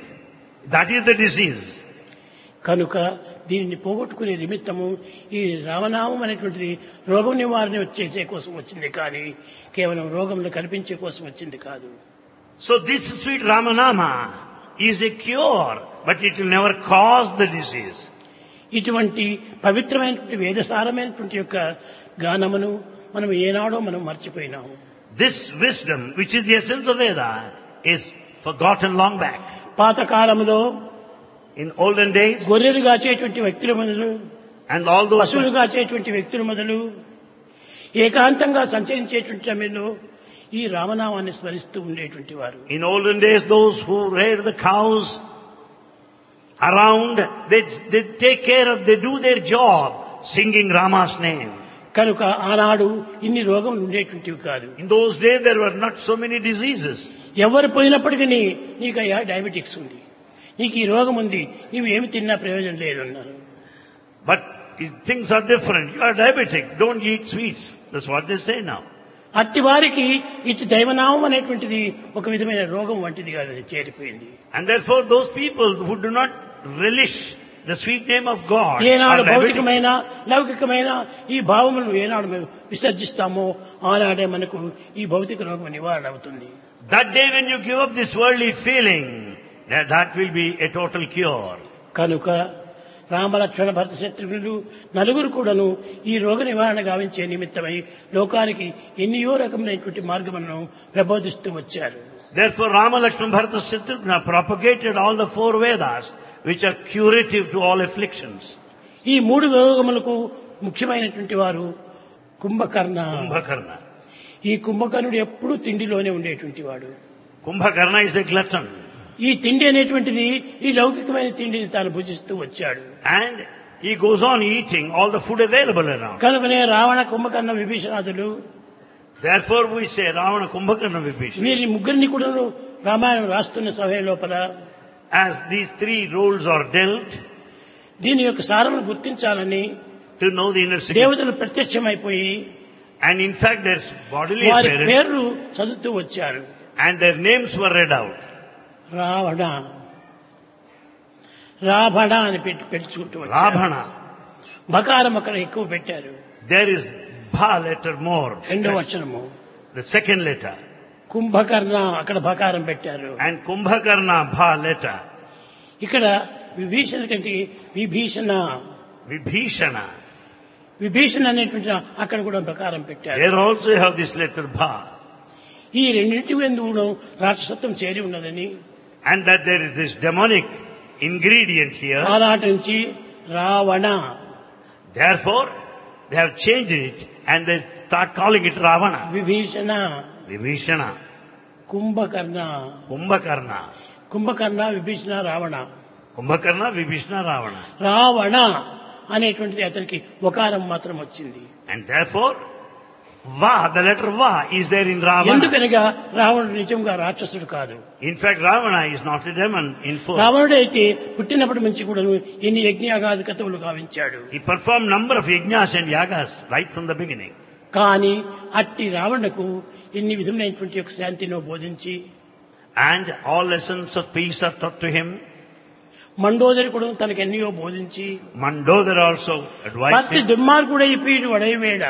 That is the disease. కనుక దీనిని పోగొట్టుకునే నిమిత్తము ఈ రామనామం అనేటువంటిది రోగం నివారణ చేసే కోసం వచ్చింది కానీ కేవలం రోగములు కల్పించే కోసం వచ్చింది కాదు. So this sweet Ramanama is a cure, but it will never cause the disease. ఇటువంటి పవిత్రమైనటువంటి వేదసారమైనటువంటి యొక్క గానమును మనం ఏనాడో మనం మర్చిపోయినాము. This wisdom, which is the essence of Veda, is forgotten long back. పాతకాలంలో In olden days, గొర్రెలు కాచేటువంటి వ్యక్తుల మొదలు, and all those పశువులు కాచేటువంటి వ్యక్తుల మొదలు ఏకాంతంగా సంచరించేటువంటి సమయంలో ఈ రామనామాన్ని స్మరిస్తూ ఉండేటువంటి వారు. in olden days, those who reared the cows around, they, they take care of, they do their job singing Rama's name. కనుక ఆనాడు ఇన్ని రోగములు ఉండేటువంటివి కాదు. In those days, there were not so many diseases. ఎవరు పోయినప్పటికీ నీకు అయ్యా డయాబెటిక్స్ ఉంది, నీకు ఈ రోగం ఉంది, నీవు ఏమి తిన్నా ప్రయోజనం లేదు అన్నారు. But things are different. You are diabetic. Don't eat sweets. That's what they say now. అట్టి వారికి ఇటు దైవనామం అనేటువంటిది ఒక విధమైన రోగం వంటిదిగా చేరిపోయింది. And therefore those people who do not relish the sweet name of God ఏనాడు are diabetic. భౌతికమైన లౌకికమైన ఈ భావములను ఏనాడు మేము విసర్జిస్తామో ఆనాడే మనకు ఈ భౌతిక రోగం నివారణ అవుతుంది. That day when you give up this worldly feeling, that, that will be a total cure. కనుక రామలక్ష్మణ భరత శత్రుఘ్నులు నలుగురు కూడాను ఈ రోగ నివారణ గావించే నిమిత్తమై లోకానికి ఎన్నో రకమైనటువంటి మార్గములను ప్రబోధిస్తూ వచ్చారు. Therefore Rama, Lakshmana, Bharata, Shatrugna propagated all the four Vedas which are curative to all afflictions. ఈ మూడు రోగములకు ముఖ్యమైనటువంటి వారు కుంభకర్ణ. Kumbhakarna. ఈ కుంభకర్ణుడు ఎప్పుడూ తిండిలోనే ఉండేటువంటి వాడు. Kumbhakarna is a glutton. ఈ తిండి అనేటువంటిది ఈ లౌకికమైన తిండిని తాను భుజిస్తూ వచ్చాడు. And he goes on eating all the food available around. కనుకనే Ravana Kumbhakarna విభీషణాదులు Therefore we say Ravana, Kumbhakarna, Vibhishana. వీరి ముగ్గురిని కూడా రామాయణం రాస్తున్న సమయం లోపల As these three roles are dealt, దీని యొక్క సారమును గుర్తించాలని to know the inner secret. దేవతలు ప్రత్యక్షమైపోయి And in fact their bodily వారి appearance పేర్లు చదువుతూ వచ్చారు. and their names were read out. Ravana రాభణ అని పెట్టి పెట్టుకుంటూ వచ్చారు. Rabhana. బకారం అక్కడ ఎక్కువ పెట్టారు. There is Bha letter more. రెండవ వచనము. The second letter. కుంభకర్ణ అక్కడ బకారం పెట్టారు. And Kumbhakarna Bha letter. ఇక్కడ విభీషణ కంటే విభీషణ Vibhishana. విభీషణ అనేటువంటి అక్కడ కూడా ప్రకారం పెట్టారు. There also you have this letter Bha. ఈ రెండింటి ఎందుకు రాక్షసత్వం చేరి ఉన్నదని, And that there is this demonic ingredient here. ఆనాటి నుంచి Ravana, Therefore, they have changed it and they start calling it Ravana. Vibhishana, Vibhishana. Kumbhakarna, Kumbhakarna. Kumbhakarna, Vibhishana, Ravana. Kumbhakarna, Vibhishana, Ravana. Ravana అనేటువంటిది అతనికి ఒకారం మాత్రం వచ్చింది. And therefore, Va, the letter Va is there in Ravana. ఎందుకనగా రావణుడు నిజంగా రాక్షసుడు కాదు. In fact, Ravana is not a demon in form. రావణుడు అయితే పుట్టినప్పటి నుంచి కూడా ఎన్ని యజ్ఞయాగాది కర్తవులు గావించాడు. He performed number of yajnas and yagas right from the beginning. కానీ అట్టి రావణకు ఎన్ని విధములైనటువంటి యొక్క శాంతినో బోధించి, And all lessons of peace are taught to him. Mandodari కూడా తనకు ఎన్నో బోధించి, Mandodara also advised భర్త him. దుర్మార్గుడై పీడు వడైవేడ,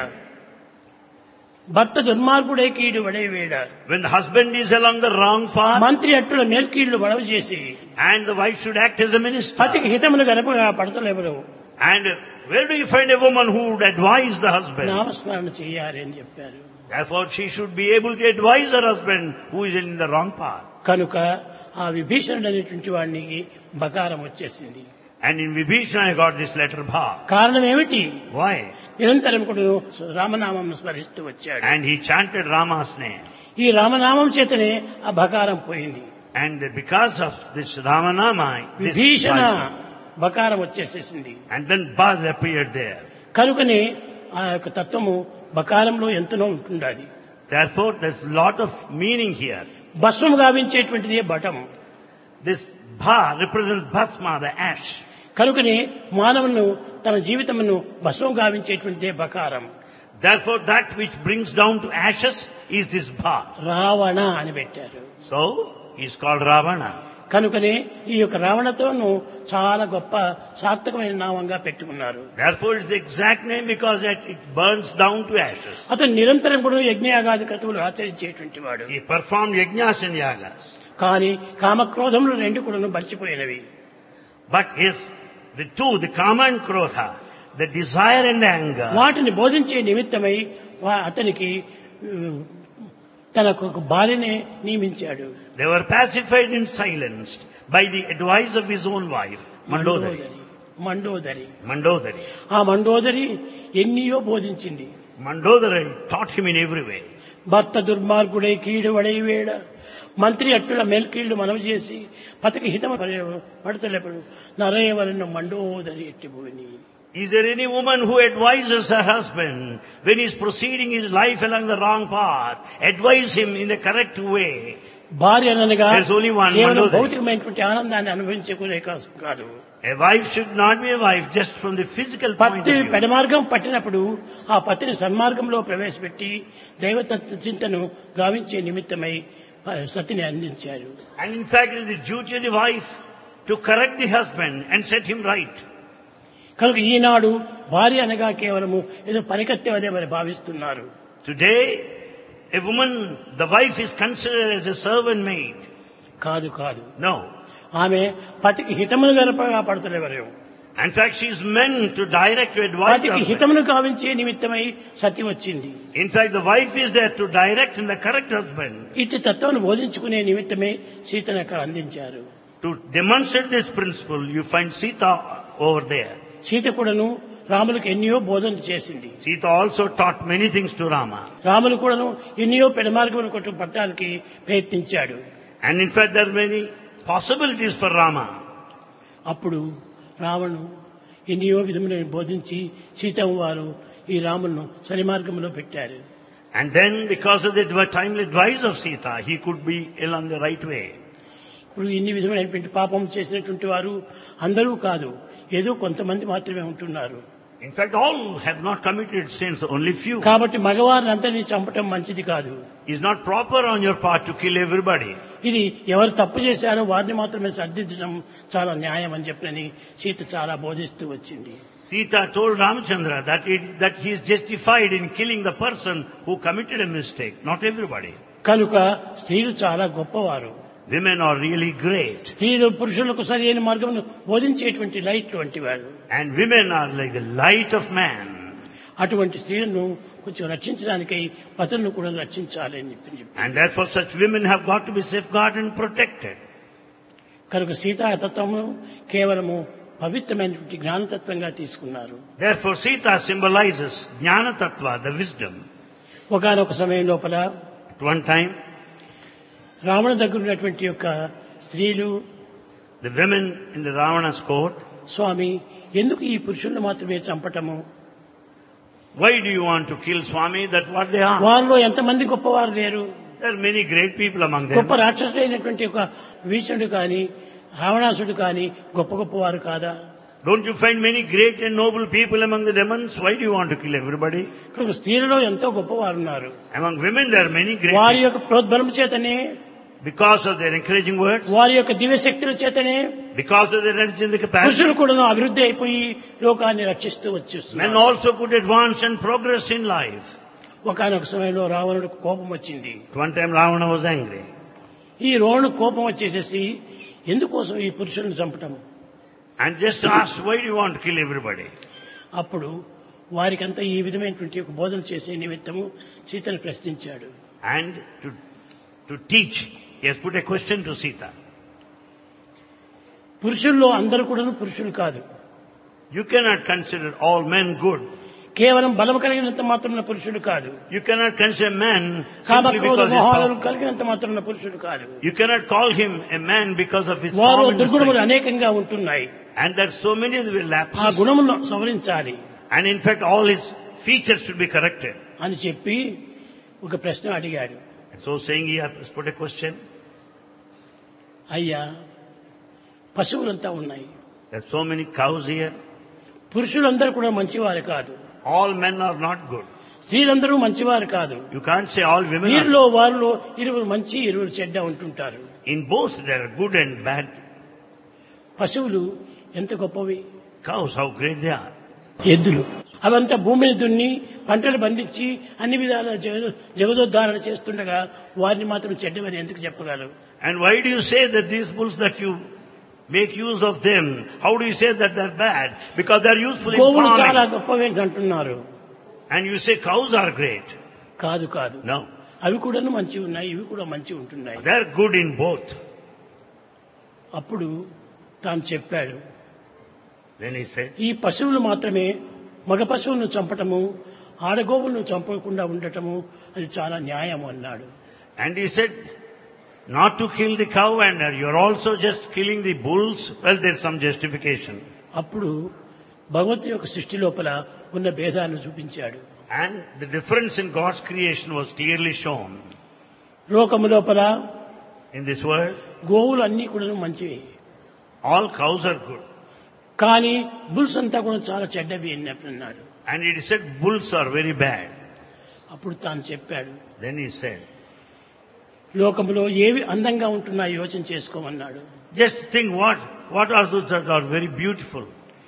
భర్త దుర్మార్గుడై కీడు వడైవేడ, When the husband is along the wrong path మంత్రి అట్టుల మేల్కీళ్లు వడవ చేసి, and the wife should act as a minister. పతికి హితములు గనపగా పడతలేవరు, And where do you find a woman who would advise the husband? నామస్మరణ చేయాలి అని చెప్పారు. Therefore, she should be able to advise her husband who is in the wrong path. కనుక ఆ విభీషణుడు అనేటువంటి వాడికి బకారం వచ్చేసింది. And in Vibhishana I got this letter Bha. కారణం ఏమిటి? Why? నిరంతరం కూడా రామనామం స్మరిస్తూ వచ్చాడు. And he chanted Rama's name. ఈ రామనామం చేతనే ఆ బకారం పోయింది. And because of this Ramanama, this Vibhishana Bha- బకారం వచ్చేసేసింది. and then Baz appeared there. కనుకనే ఆ యొక్క తత్వము బకారంలో ఎంతనో ఉంటుండాలి. Therefore, there's a lot of meaning here. భస్మం గావించేటువంటిదే బటం. This Bha represents Bhasma, the ash. కనుకనే మానవును తన జీవితమును భస్మం గావించేటువంటిదే బకారం. Therefore, that which brings down to ashes is this Bha. Ravana అని పెట్టారు. So, he's called Ravana. కనుకనే ఈ యొక్క రావణతోను చాలా గొప్ప సార్థకమైన నామంగా పెట్టుకున్నారు. Therefore, it's the exact name because it, it burns down to ashes. అతను నిరంతరం కూడా యజ్ఞయాగాది క్రతువులు ఆచరించేటువంటి వాడు. He performed yajnas and yagas. కానీ కామక్రోధములు రెండు కూడా బలిచిపోయినవి. But his, the two, the kama and krodha, the desire and anger, వాటిని బోధించే నిమిత్తమై వా- అతనికి ఉ, తనకు ఒక భార్యనే నియమించాడు. they were pacified and silenced by the advice of his own wife, Mandodari. Mandodari. Mandodari. ఆ Mandodari ఎన్నియో బోధించింది. Mandodari taught him in every way. భర్త దుర్మార్గుడై కీడు వడైవేడ, మంత్రి అట్టుల మేల్కీళ్లు మనవి చేసి పతికి హితమ పడతలేపడు నరేవలను మండోదరి ఎట్టి భూమిని. Is there any woman who advises her husband when he is proceeding his life along the wrong path, advise him in the correct way? భార్య అనగా There's only one కేవలం మండోదరి. భౌతికమైనటువంటి ఆనందాన్ని అనుభవించుకునే కాదు. A wife should not be a wife just from the physical point పత్తి of view. పెడమార్గం పట్టినప్పుడు ఆ పత్తిని సన్మార్గంలో ప్రవేశపెట్టి దైవతత్వ చింతను గావించే నిమిత్తమై సతిని అందించారు. And in fact, it is the duty of the wife to correct the husband and set him right. కనుక ఈనాడు భార్య అనగా కేవలము ఏదో పనికత్తె వలె మరి భావిస్తున్నారు. Today, a woman, the wife is considered as a servant maid. కాదు కాదు No. ఆమె పతికి హితమును గనపగా పడతలేవరు. In fact, she is meant to direct, to advise the పతికి husband. హితమును గావించే నిమిత్తమై సతి వచ్చింది. In fact, the wife is there to direct and the correct husband. ఇట్టి తత్వాన్ని బోధించుకునే నిమిత్తమే సీతను అక్కడ అందించారు. To demonstrate this principle, you find Sita over there. Sita కూడాను రాములకు ఎన్నో బోధనలు చేసింది. Sita also taught many things to Rama. Ramulu కూడాను ఎన్నో పెడమార్గమును కొట్టు పట్టడానికి ప్రయత్నించాడు. And in fact, there are many possibilities for Rama. అప్పుడు రావణు ఎన్నో విధములను బోధించి సీతమ్మ వారు ఈ రాములను సరి మార్గంలో పెట్టారు. And then, because of the adv- timely advice of Sita, he could be along the right way. ఇప్పుడు ఇన్ని విధమైనటువంటి పాపం చేసినటువంటి వారు అందరూ కాదు, ఏదో కొంతమంది మాత్రమే ఉంటున్నారు. In fact, all have not committed sins, only few. కాబట్టి మగవారిని అందరినీ చంపటం మంచిది కాదు. It's not proper on your part to kill everybody. ఇది ఎవరు తప్పు చేశారో వారిని మాత్రమే సర్దిద్దడం చాలా న్యాయం అని చెప్పని సీత చాలా బోధిస్తూ వచ్చింది. Sita told Ramchandra that, it, that he is justified in killing the person who committed a mistake, not everybody. కనుక స్త్రీలు చాలా గొప్పవారు. Women are really great. స్త్రీలు పురుషులకు సరైన మార్గమును బోధించేటువంటి లైట్ వంటి వారు. And women are like the light of man. అటువంటి స్త్రీలను కొంచెం రక్షించడానికై పతులను కూడా రక్షించాలి అని చెప్పి. And therefore such women have got to be safeguarded and protected. కనుక సీతాతత్వము కేవలము పవిత్రమైనటువంటి జ్ఞానతత్వంగా తీసుకున్నారు. Therefore Sita symbolizes Jnana Tattva, the wisdom. ఒకనొక సమయం లోపల At one time, రావణ దగ్గర ఉన్నటువంటి యొక్క స్త్రీలు, the women in the Ravana's court, స్వామి ఎందుకు ఈ పురుషులను మాత్రమే చంపటము? why do you want to kill Swami? That's what they are. వారిలో ఎంతమంది గొప్పవారు లేరు? There are many great people among గొప్ప them. రాక్షసుడైనటువంటి ఒక భీషణుడు కానీ రావణాసుడు కానీ గొప్ప గొప్పవారు కాదా? Don't you find many great and noble people among the demons? Why do you want to kill everybody? కనుక స్త్రీలలో ఎంతో గొప్పవారు ఉన్నారు. Among women there are many great వారి people. యొక్క ప్రోద్బలం చేతనే, Because of their encouraging words, వారి యొక్క దివ్యశక్తుల చేతనే because of their energy and the capacity, పురుషులు కూడా అభివృద్ధి అయిపోయి లోకాన్ని రక్షిస్తూ men వచ్చేస్తున్నారు. also could advance and progress in life. ఒకనొక సమయంలో రావణుడికి కోపం వచ్చింది. At one time Ravana was angry. ఈ రావణుడికి కోపం వచ్చేసేసి ఎందుకోసం ఈ పురుషులను చంపటం? And just asked, why do you want to kill everybody? అప్పుడు వారికంతా ఈ విధమైనటువంటి ఒక బోధన చేసే నిమిత్తము సీతను ప్రశ్నించాడు. And to, to teach, he has put a question to Sita. పురుషుల్లో అందరూ కూడా పురుషులు కాదు. You cannot consider all men good. కేవలం బలం కలిగినంత మాత్రమే పురుషుడు కాదు. You cannot consider man simply కామక్రోధ because he is మోహాలు powerful. కలిగినంత మాత్రమే పురుషుడు కాదు. You cannot call him a man because of his వారు form and దుర్గుణములు strength. అనేకంగా ఉంటున్నాయి. And there are so many of the ఆ lapses. గుణములను సవరించాలి And in fact all his features should be corrected. అని చెప్పి ఒక ప్రశ్న అడిగాడు. And so saying, he has put a question. అయ్యా, పశువులంతా ఉన్నాయి, There are so many cows here. పురుషులందరూ కూడా మంచివారు కాదు, All men are not good. స్త్రీలందరూ మంచివారు కాదు. You can't say all women are. వీరిలో వారిలో ఇరువురు మంచి ఇరువురు చెడ్డ ఉంటుంటారు. In both there are good and bad. పశువులు ఎంత గొప్పవి, Cows, how great they are. ఎద్దులు అవంతా భూమిని దున్ని పంటలు పండించి అన్ని విధాల జగ- జగదోద్ధారణ చేస్తుండగా వారిని మాత్రం చెడ్డమని ఎందుకు చెప్పగలరు? And why do you say that these bulls that you make use of them, how do you say that they're bad? Because they're useful in గోవులు చాలా farming. గొప్పవి అంటున్నారు. And you say cows are great. కాదు కాదు, No, అవి కూడా మంచి ఉన్నాయి, ఇవి కూడా మంచి ఉంటున్నాయి. they're good in both. అప్పుడు తాను చెప్పాడు, Then he said, ఈ పశువులు మాత్రమే మగ పశువులను చంపటము, ఆడగోవులను చంపకుండా ఉండటము అది చాలా న్యాయం అన్నాడు. and he said, not to kill the cow and you're also just killing the bulls. Well, there's some justification. అప్పుడు భగవంతుని యొక్క సృష్టి లోపల ఉన్న భేదాలను చూపించాడు. And the difference in God's creation was clearly shown. లోకము లోపల In this world, గోవులు అన్నీ కూడా మంచివి, all cows are good. కానీ బుల్స్ అంతా కూడా చాలా చెడ్డవి అన్నాడు. And it is said bulls are very bad. అప్పుడు తాను చెప్పాడు, Then he said, లోకంలో ఏవి అందంగా ఉంటున్నాయో యోచన చేసుకోమన్నాడు. just think what, what are those that are very beautiful?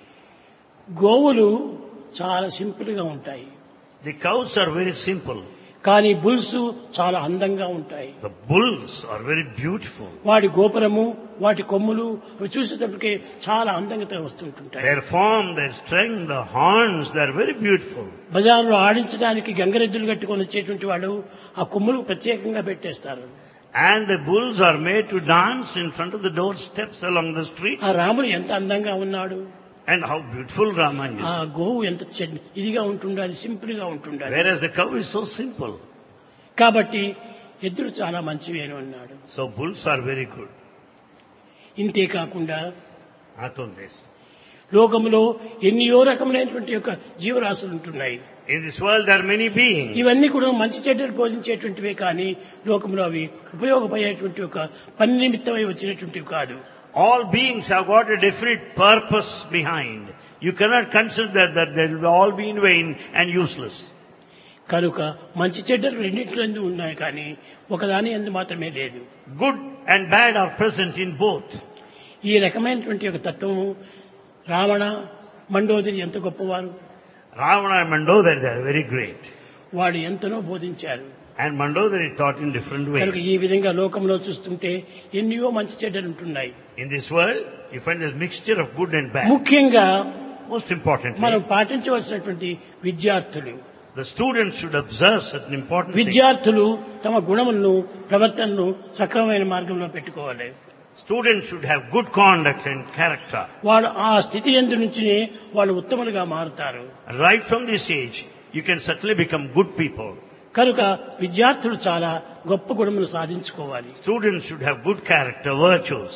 గోవులు చాలా సింపుల్ గా ఉంటాయి, The cows are very simple. కానీ బుల్స్ చాలా అందంగా ఉంటాయి. The bulls are very beautiful. వాటి గోపురము, వాటి కొమ్ములు అవి చూసేటప్పటికే చాలా అందంగా వస్తుంటుంటాయి. Their form, their strength, the horns, they are very beautiful. బజారులో ఆడించడానికి గంగరెద్దులు కట్టుకొని వచ్చేటువంటి వాళ్ళు ఆ కొమ్ములు ప్రత్యేకంగా పెట్టేస్తారు. And the bulls are made to dance in front of the doorsteps along the streets. ఆ రాముడు ఎంత అందంగా ఉన్నాడు, And how beautiful Rama ఆ is. గోవు ఎంత చెడ్- ఇదిగా ఉంటుండాలి, సింపుల్ గా ఉంటుండాలి. Whereas the cow is so simple. కాబట్టి ఎద్దులు చాలా మంచివి అని అన్నాడు. So bulls are very good. ఇంతే కాకుండా Not only this. లోకములో ఎన్నో రకములైనటువంటి యొక్క జీవరాశులు ఉంటున్నాయి. In this world there are many beings. ఇవన్నీ కూడా మంచి చెడ్డలు బోధించేటువంటివే కానీ లోకంలో అవి ఉపయోగపడేటువంటి ఒక పని నిమిత్తమై వచ్చినటువంటివి కాదు. All beings have got a definite purpose behind. You cannot consider that, that they will all be in vain and useless. కనుక మంచి చెడ్డలు రెండింటిలో ఉన్నాయి కానీ ఒకదాని అందు మాత్రమే లేదు. Good and bad are present in both. ఈ రకమైనటువంటి ఒక తత్వము రావణ మండోదరి ఎంత గొప్పవారు, Ravana and Mandodari, they are very great. వాడు ఎంతనో బోధించారు. And Mandodari taught in different కనుక ways. ఈ విధంగా లోకంలో చూస్తుంటే ఎన్నో మంచి చెడ్డలు ఉంటున్నాయి. In this world, you find there's mixture of good and bad. ముఖ్యంగా Most importantly, మనం పాటించవలసినటువంటి విద్యార్థులు the students should observe certain important things. విద్యార్థులు తమ గుణములను ప్రవర్తనను సక్రమమైన మార్గంలో పెట్టుకోవాలి. Students should have good conduct and character. వాడు ఆ స్థితి యందు నుంచినే వాళ్ళు ఉత్తములుగా మారుతారు. Right from this age, you can certainly become good people. కనుక విద్యార్థులు చాలా గొప్ప గుణములు సాధించుకోవాలి. Students should have good character, virtues.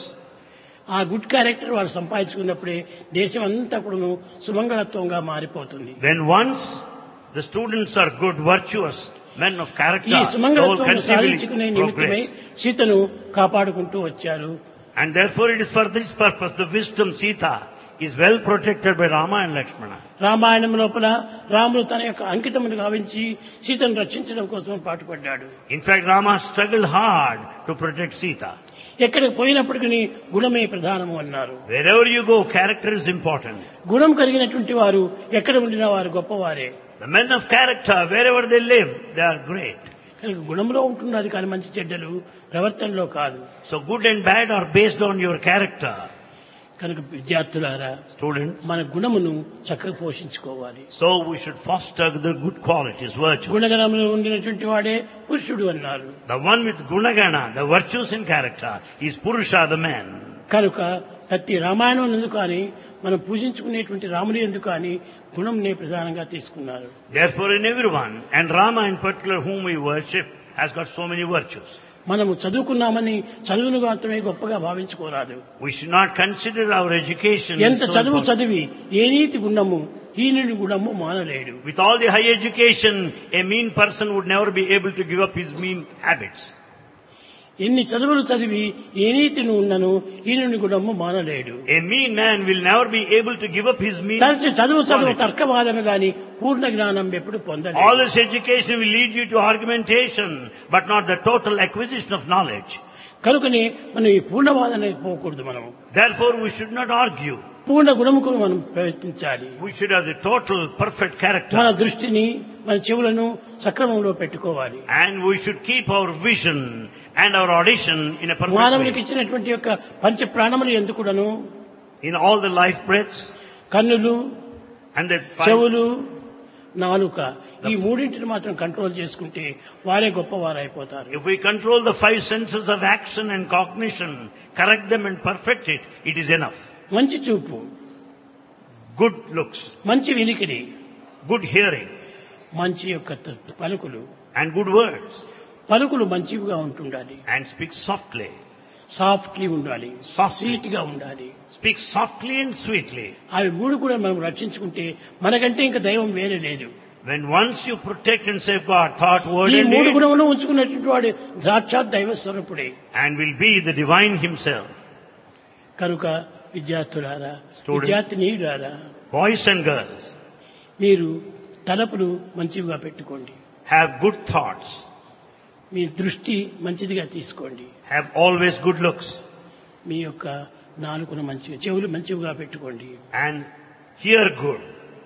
ఆ గుడ్ క్యారెక్టర్ వాళ్ళు సంపాదించుకున్నప్పుడే దేశం అంతా కూడా సుమంగళత్వంగా మారిపోతుంది. When once the students are good, virtuous men of character, ఈ the whole సుమంగళత్వం country సాధించుకునే will నిమిత్తమై progress. సీతను కాపాడుకుంటూ వచ్చారు. And therefore it is for this purpose the wisdom Sita is well protected by Rama and Lakshmana. Ramayanam లోపల రాముడు తన యొక్క అంకితమును గావించి సీతను రక్షించడం కోసం పాటుపడ్డాడు. In fact, Rama struggled hard to protect Sita. ఎక్కడికి పోయినప్పటికీ గుణమే ప్రధానము అన్నారు. Wherever you go, character is important. గుణం కలిగినటువంటి వారు ఎక్కడ ఉండినా వారు గొప్పవారే. The men of character, wherever they live, they are great. కనుక గుణంలో ఉంటున్నది కానీ మంచి చెడ్డలు ప్రవర్తనలో కాదు. So good and bad are based on your character. కనుక విద్యార్థులారా Students, మన గుణమును చక్కగా పోషించుకోవాలి. so we should foster the good qualities, virtues. గుణగణములు ఉండినటువంటి వాడే పురుషుడు అన్నారు. The one with gunagana, the virtues in character, is Purusha, the man. కనుక ప్రతి రామాయణం ఎందుకు కానీ మనం పూజించుకునేటువంటి రాముని ఎందుకు కానీ గుణంనే ప్రధానంగా తీసుకున్నారు. Therefore in everyone, and Rama in particular whom we worship, has got so many virtues. మనము చదువుకున్నామని చదువును మాత్రమే గొప్పగా భావించుకోరాదు. We should not consider our education ఎంత so చదువు important. చదివి ఏ నీతి గుణము హీనుని గుణము మానలేడు. With all the high education, a mean person would never be able to give up his mean habits. ఎన్ని చదువులు చదివి ఏ నీతిని ఉన్నను హీనుని గుణము మానలేడు. A mean man will never be able to give up his mean తరచి చదువు చదువు quality. తర్కవాదమే గాని పూర్ణ జ్ఞానం ఎప్పుడు All పొందలేదు. this education will lead you to argumentation, but not the total acquisition of knowledge. కనుకనే మనం ఈ పూర్ణవాదనకి పోకూడదు. మనం Therefore, we should not argue. పూర్ణ గుణముకు మనం ప్రయత్నించాలి. We should have the total, perfect మన character. దృష్టిని మన చెవులను సక్రమంలో పెట్టుకోవాలి. And we should keep our vision and our audition in a perfect మానవునికి way. ఇచ్చినటువంటి యొక్క పంచ ప్రాణములు ఎందుకుడను In all the life breaths కన్నులు, and the five, చెవులు, నాలుక ఈ మూడింటిని మాత్రం కంట్రోల్ చేసుకుంటే వారే గొప్పవారు అయిపోతారు. if we control the five senses of action and cognition, correct them and perfect it, it is enough. మంచి చూపు, Good looks, మంచి వినికిడి, good hearing, మంచి యొక్క త- పలుకులు. and good words, పలుకులు మంచివిగా ఉంటుండాలి. and speak softly. సాఫ్ట్లీ ఉండాలి, Softly. స్వీట్ గా ఉండాలి. Speak softly and sweetly. అవి మూడు కూడా మనం రక్షించుకుంటే మనకంటే ఇంకా దైవం వేరే లేదు. When once you protect and safeguard thought, word ఈ and మూడు deed, గుణములు ఉంచుకున్నటువంటి వాడు సాక్షాత్ దైవ స్వరూపుడే. and will be the divine himself. కనుక విద్యార్థులారా, Students. విద్యార్థినీయులారా, Boys and girls, మీరు తలపులు మంచివిగా పెట్టుకోండి. have good thoughts, మీ దృష్టి మంచిదిగా తీసుకోండి. have always good looks, మీ యొక్క నాలుకను మంచిగా, చెవులు మంచివిగా పెట్టుకోండి. and hear good.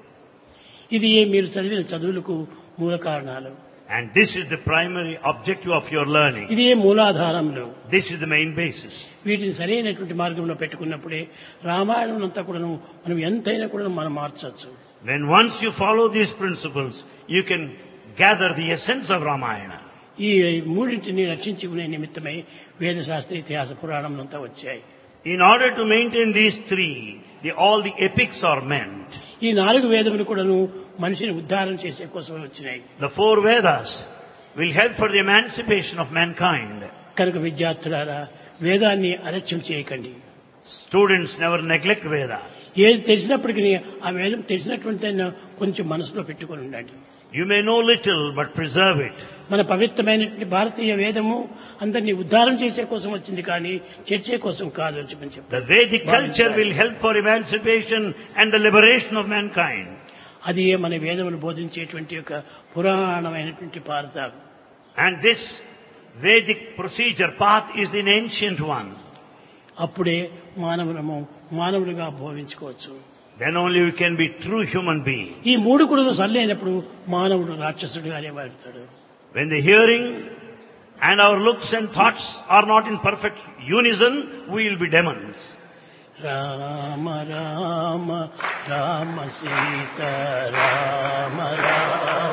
ఇది ఏ మీరు చదివిన చదువులకు మూల కారణాలు. And this is the primary objective of your learning. ఇది ఏ మూలాధారములు. This is the main basis. వీటిని సరైనటువంటి మార్గంలో పెట్టుకున్నప్పుడే రామాయణం అంతా కూడా మనం ఎంతైనా కూడా మనం మార్చవచ్చు. When once you follow these principles, you can gather the essence of Ramayana. ఈ మూడింటిని రక్షించుకునే నిమిత్తమై వేదశాస్త్ర ఇతిహాస పురాణం అంతా వచ్చాయి. In order to maintain these three, the, all the epics are meant. ఈ నాలుగు వేదములు కూడాను మనిషిని ఉద్ధారం చేసే కోసమే వచ్చినాయి. The four Vedas will help for the emancipation of mankind. కనుక విద్యార్థులారా, వేదాన్ని అలక్ష్యం చేయకండి. Students never neglect Veda. ఏది తెలిసినప్పటికీ ఆ వేదం తెలిసినటువంటి కొంచెం మనసులో పెట్టుకొని ఉండండి. You may know little, but preserve it. మన పవిత్రమైనటువంటి భారతీయ వేదము అందరినీ ఉద్ధారం చేసే కోసం వచ్చింది కానీ చర్చే కోసం కాదు అని చెప్పని The చెప్తారు. Vedic culture will help for emancipation and the liberation of mankind. అది ఏ మన వేదములు బోధించేటువంటి యొక్క పురాణమైనటువంటి పారత. And this Vedic procedure path is the ancient one. అప్పుడే మానవులము మానవులుగా భావించుకోవచ్చు. Then only we can be true human being. ఈ మూడు కూడా సర్లేనప్పుడు మానవుడు రాక్షసుడిగానే మారుతాడు. When the hearing and our looks and thoughts are not in perfect unison, we will be demons. Rama Rama Rama Sita Rama Rama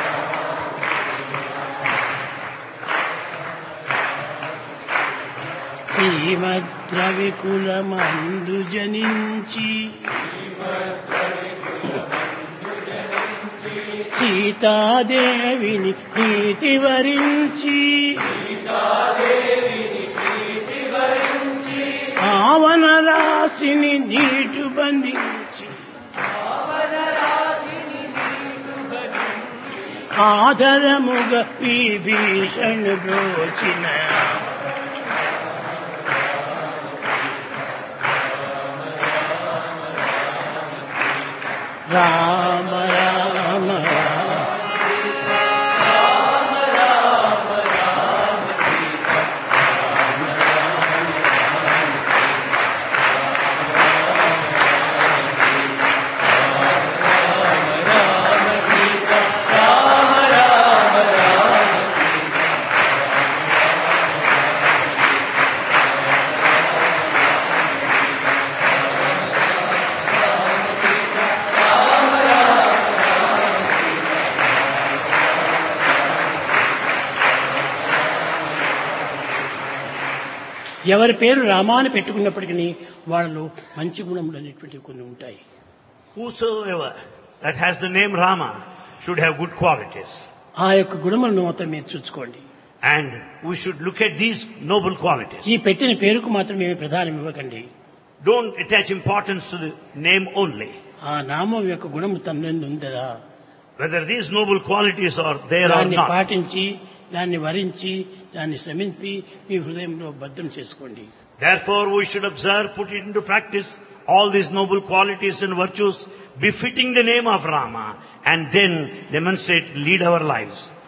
శ్రీమద్రవికులమందు జనించి సీతాదేవిని ప్రీతి వరించి ఆవన రాశిని నీటు బంధించి ఆదరముగ విభీషణ బ్రోచిన రామ రామ ఎవరి పేరు రామాని పెట్టుకున్నప్పటికీ వాళ్ళలో మంచి గుణములు అనేటువంటివి కొన్ని ఉంటాయి. Whosoever that has the name Rama should have good qualities. ఆ యొక్క గుణములను మాత్రం మీరు చూసుకోండి. And we should look at these noble qualities. ఈ పెట్టిన పేరుకు మాత్రం ఏమి ప్రధానం ఇవ్వకండి. Don't attach importance to the name only. ఆ నామం యొక్క గుణము తనలో ఉందా, Whether these noble qualities are there or దాన్ని not. పాటించి దాన్ని వరించి దాన్ని శ్రమించి మీ హృదయంలో భద్రం చేసుకోండి. Therefore we should observe, put it into practice, all these noble qualities and virtues befitting the name of Rama, and then demonstrate, lead our lives.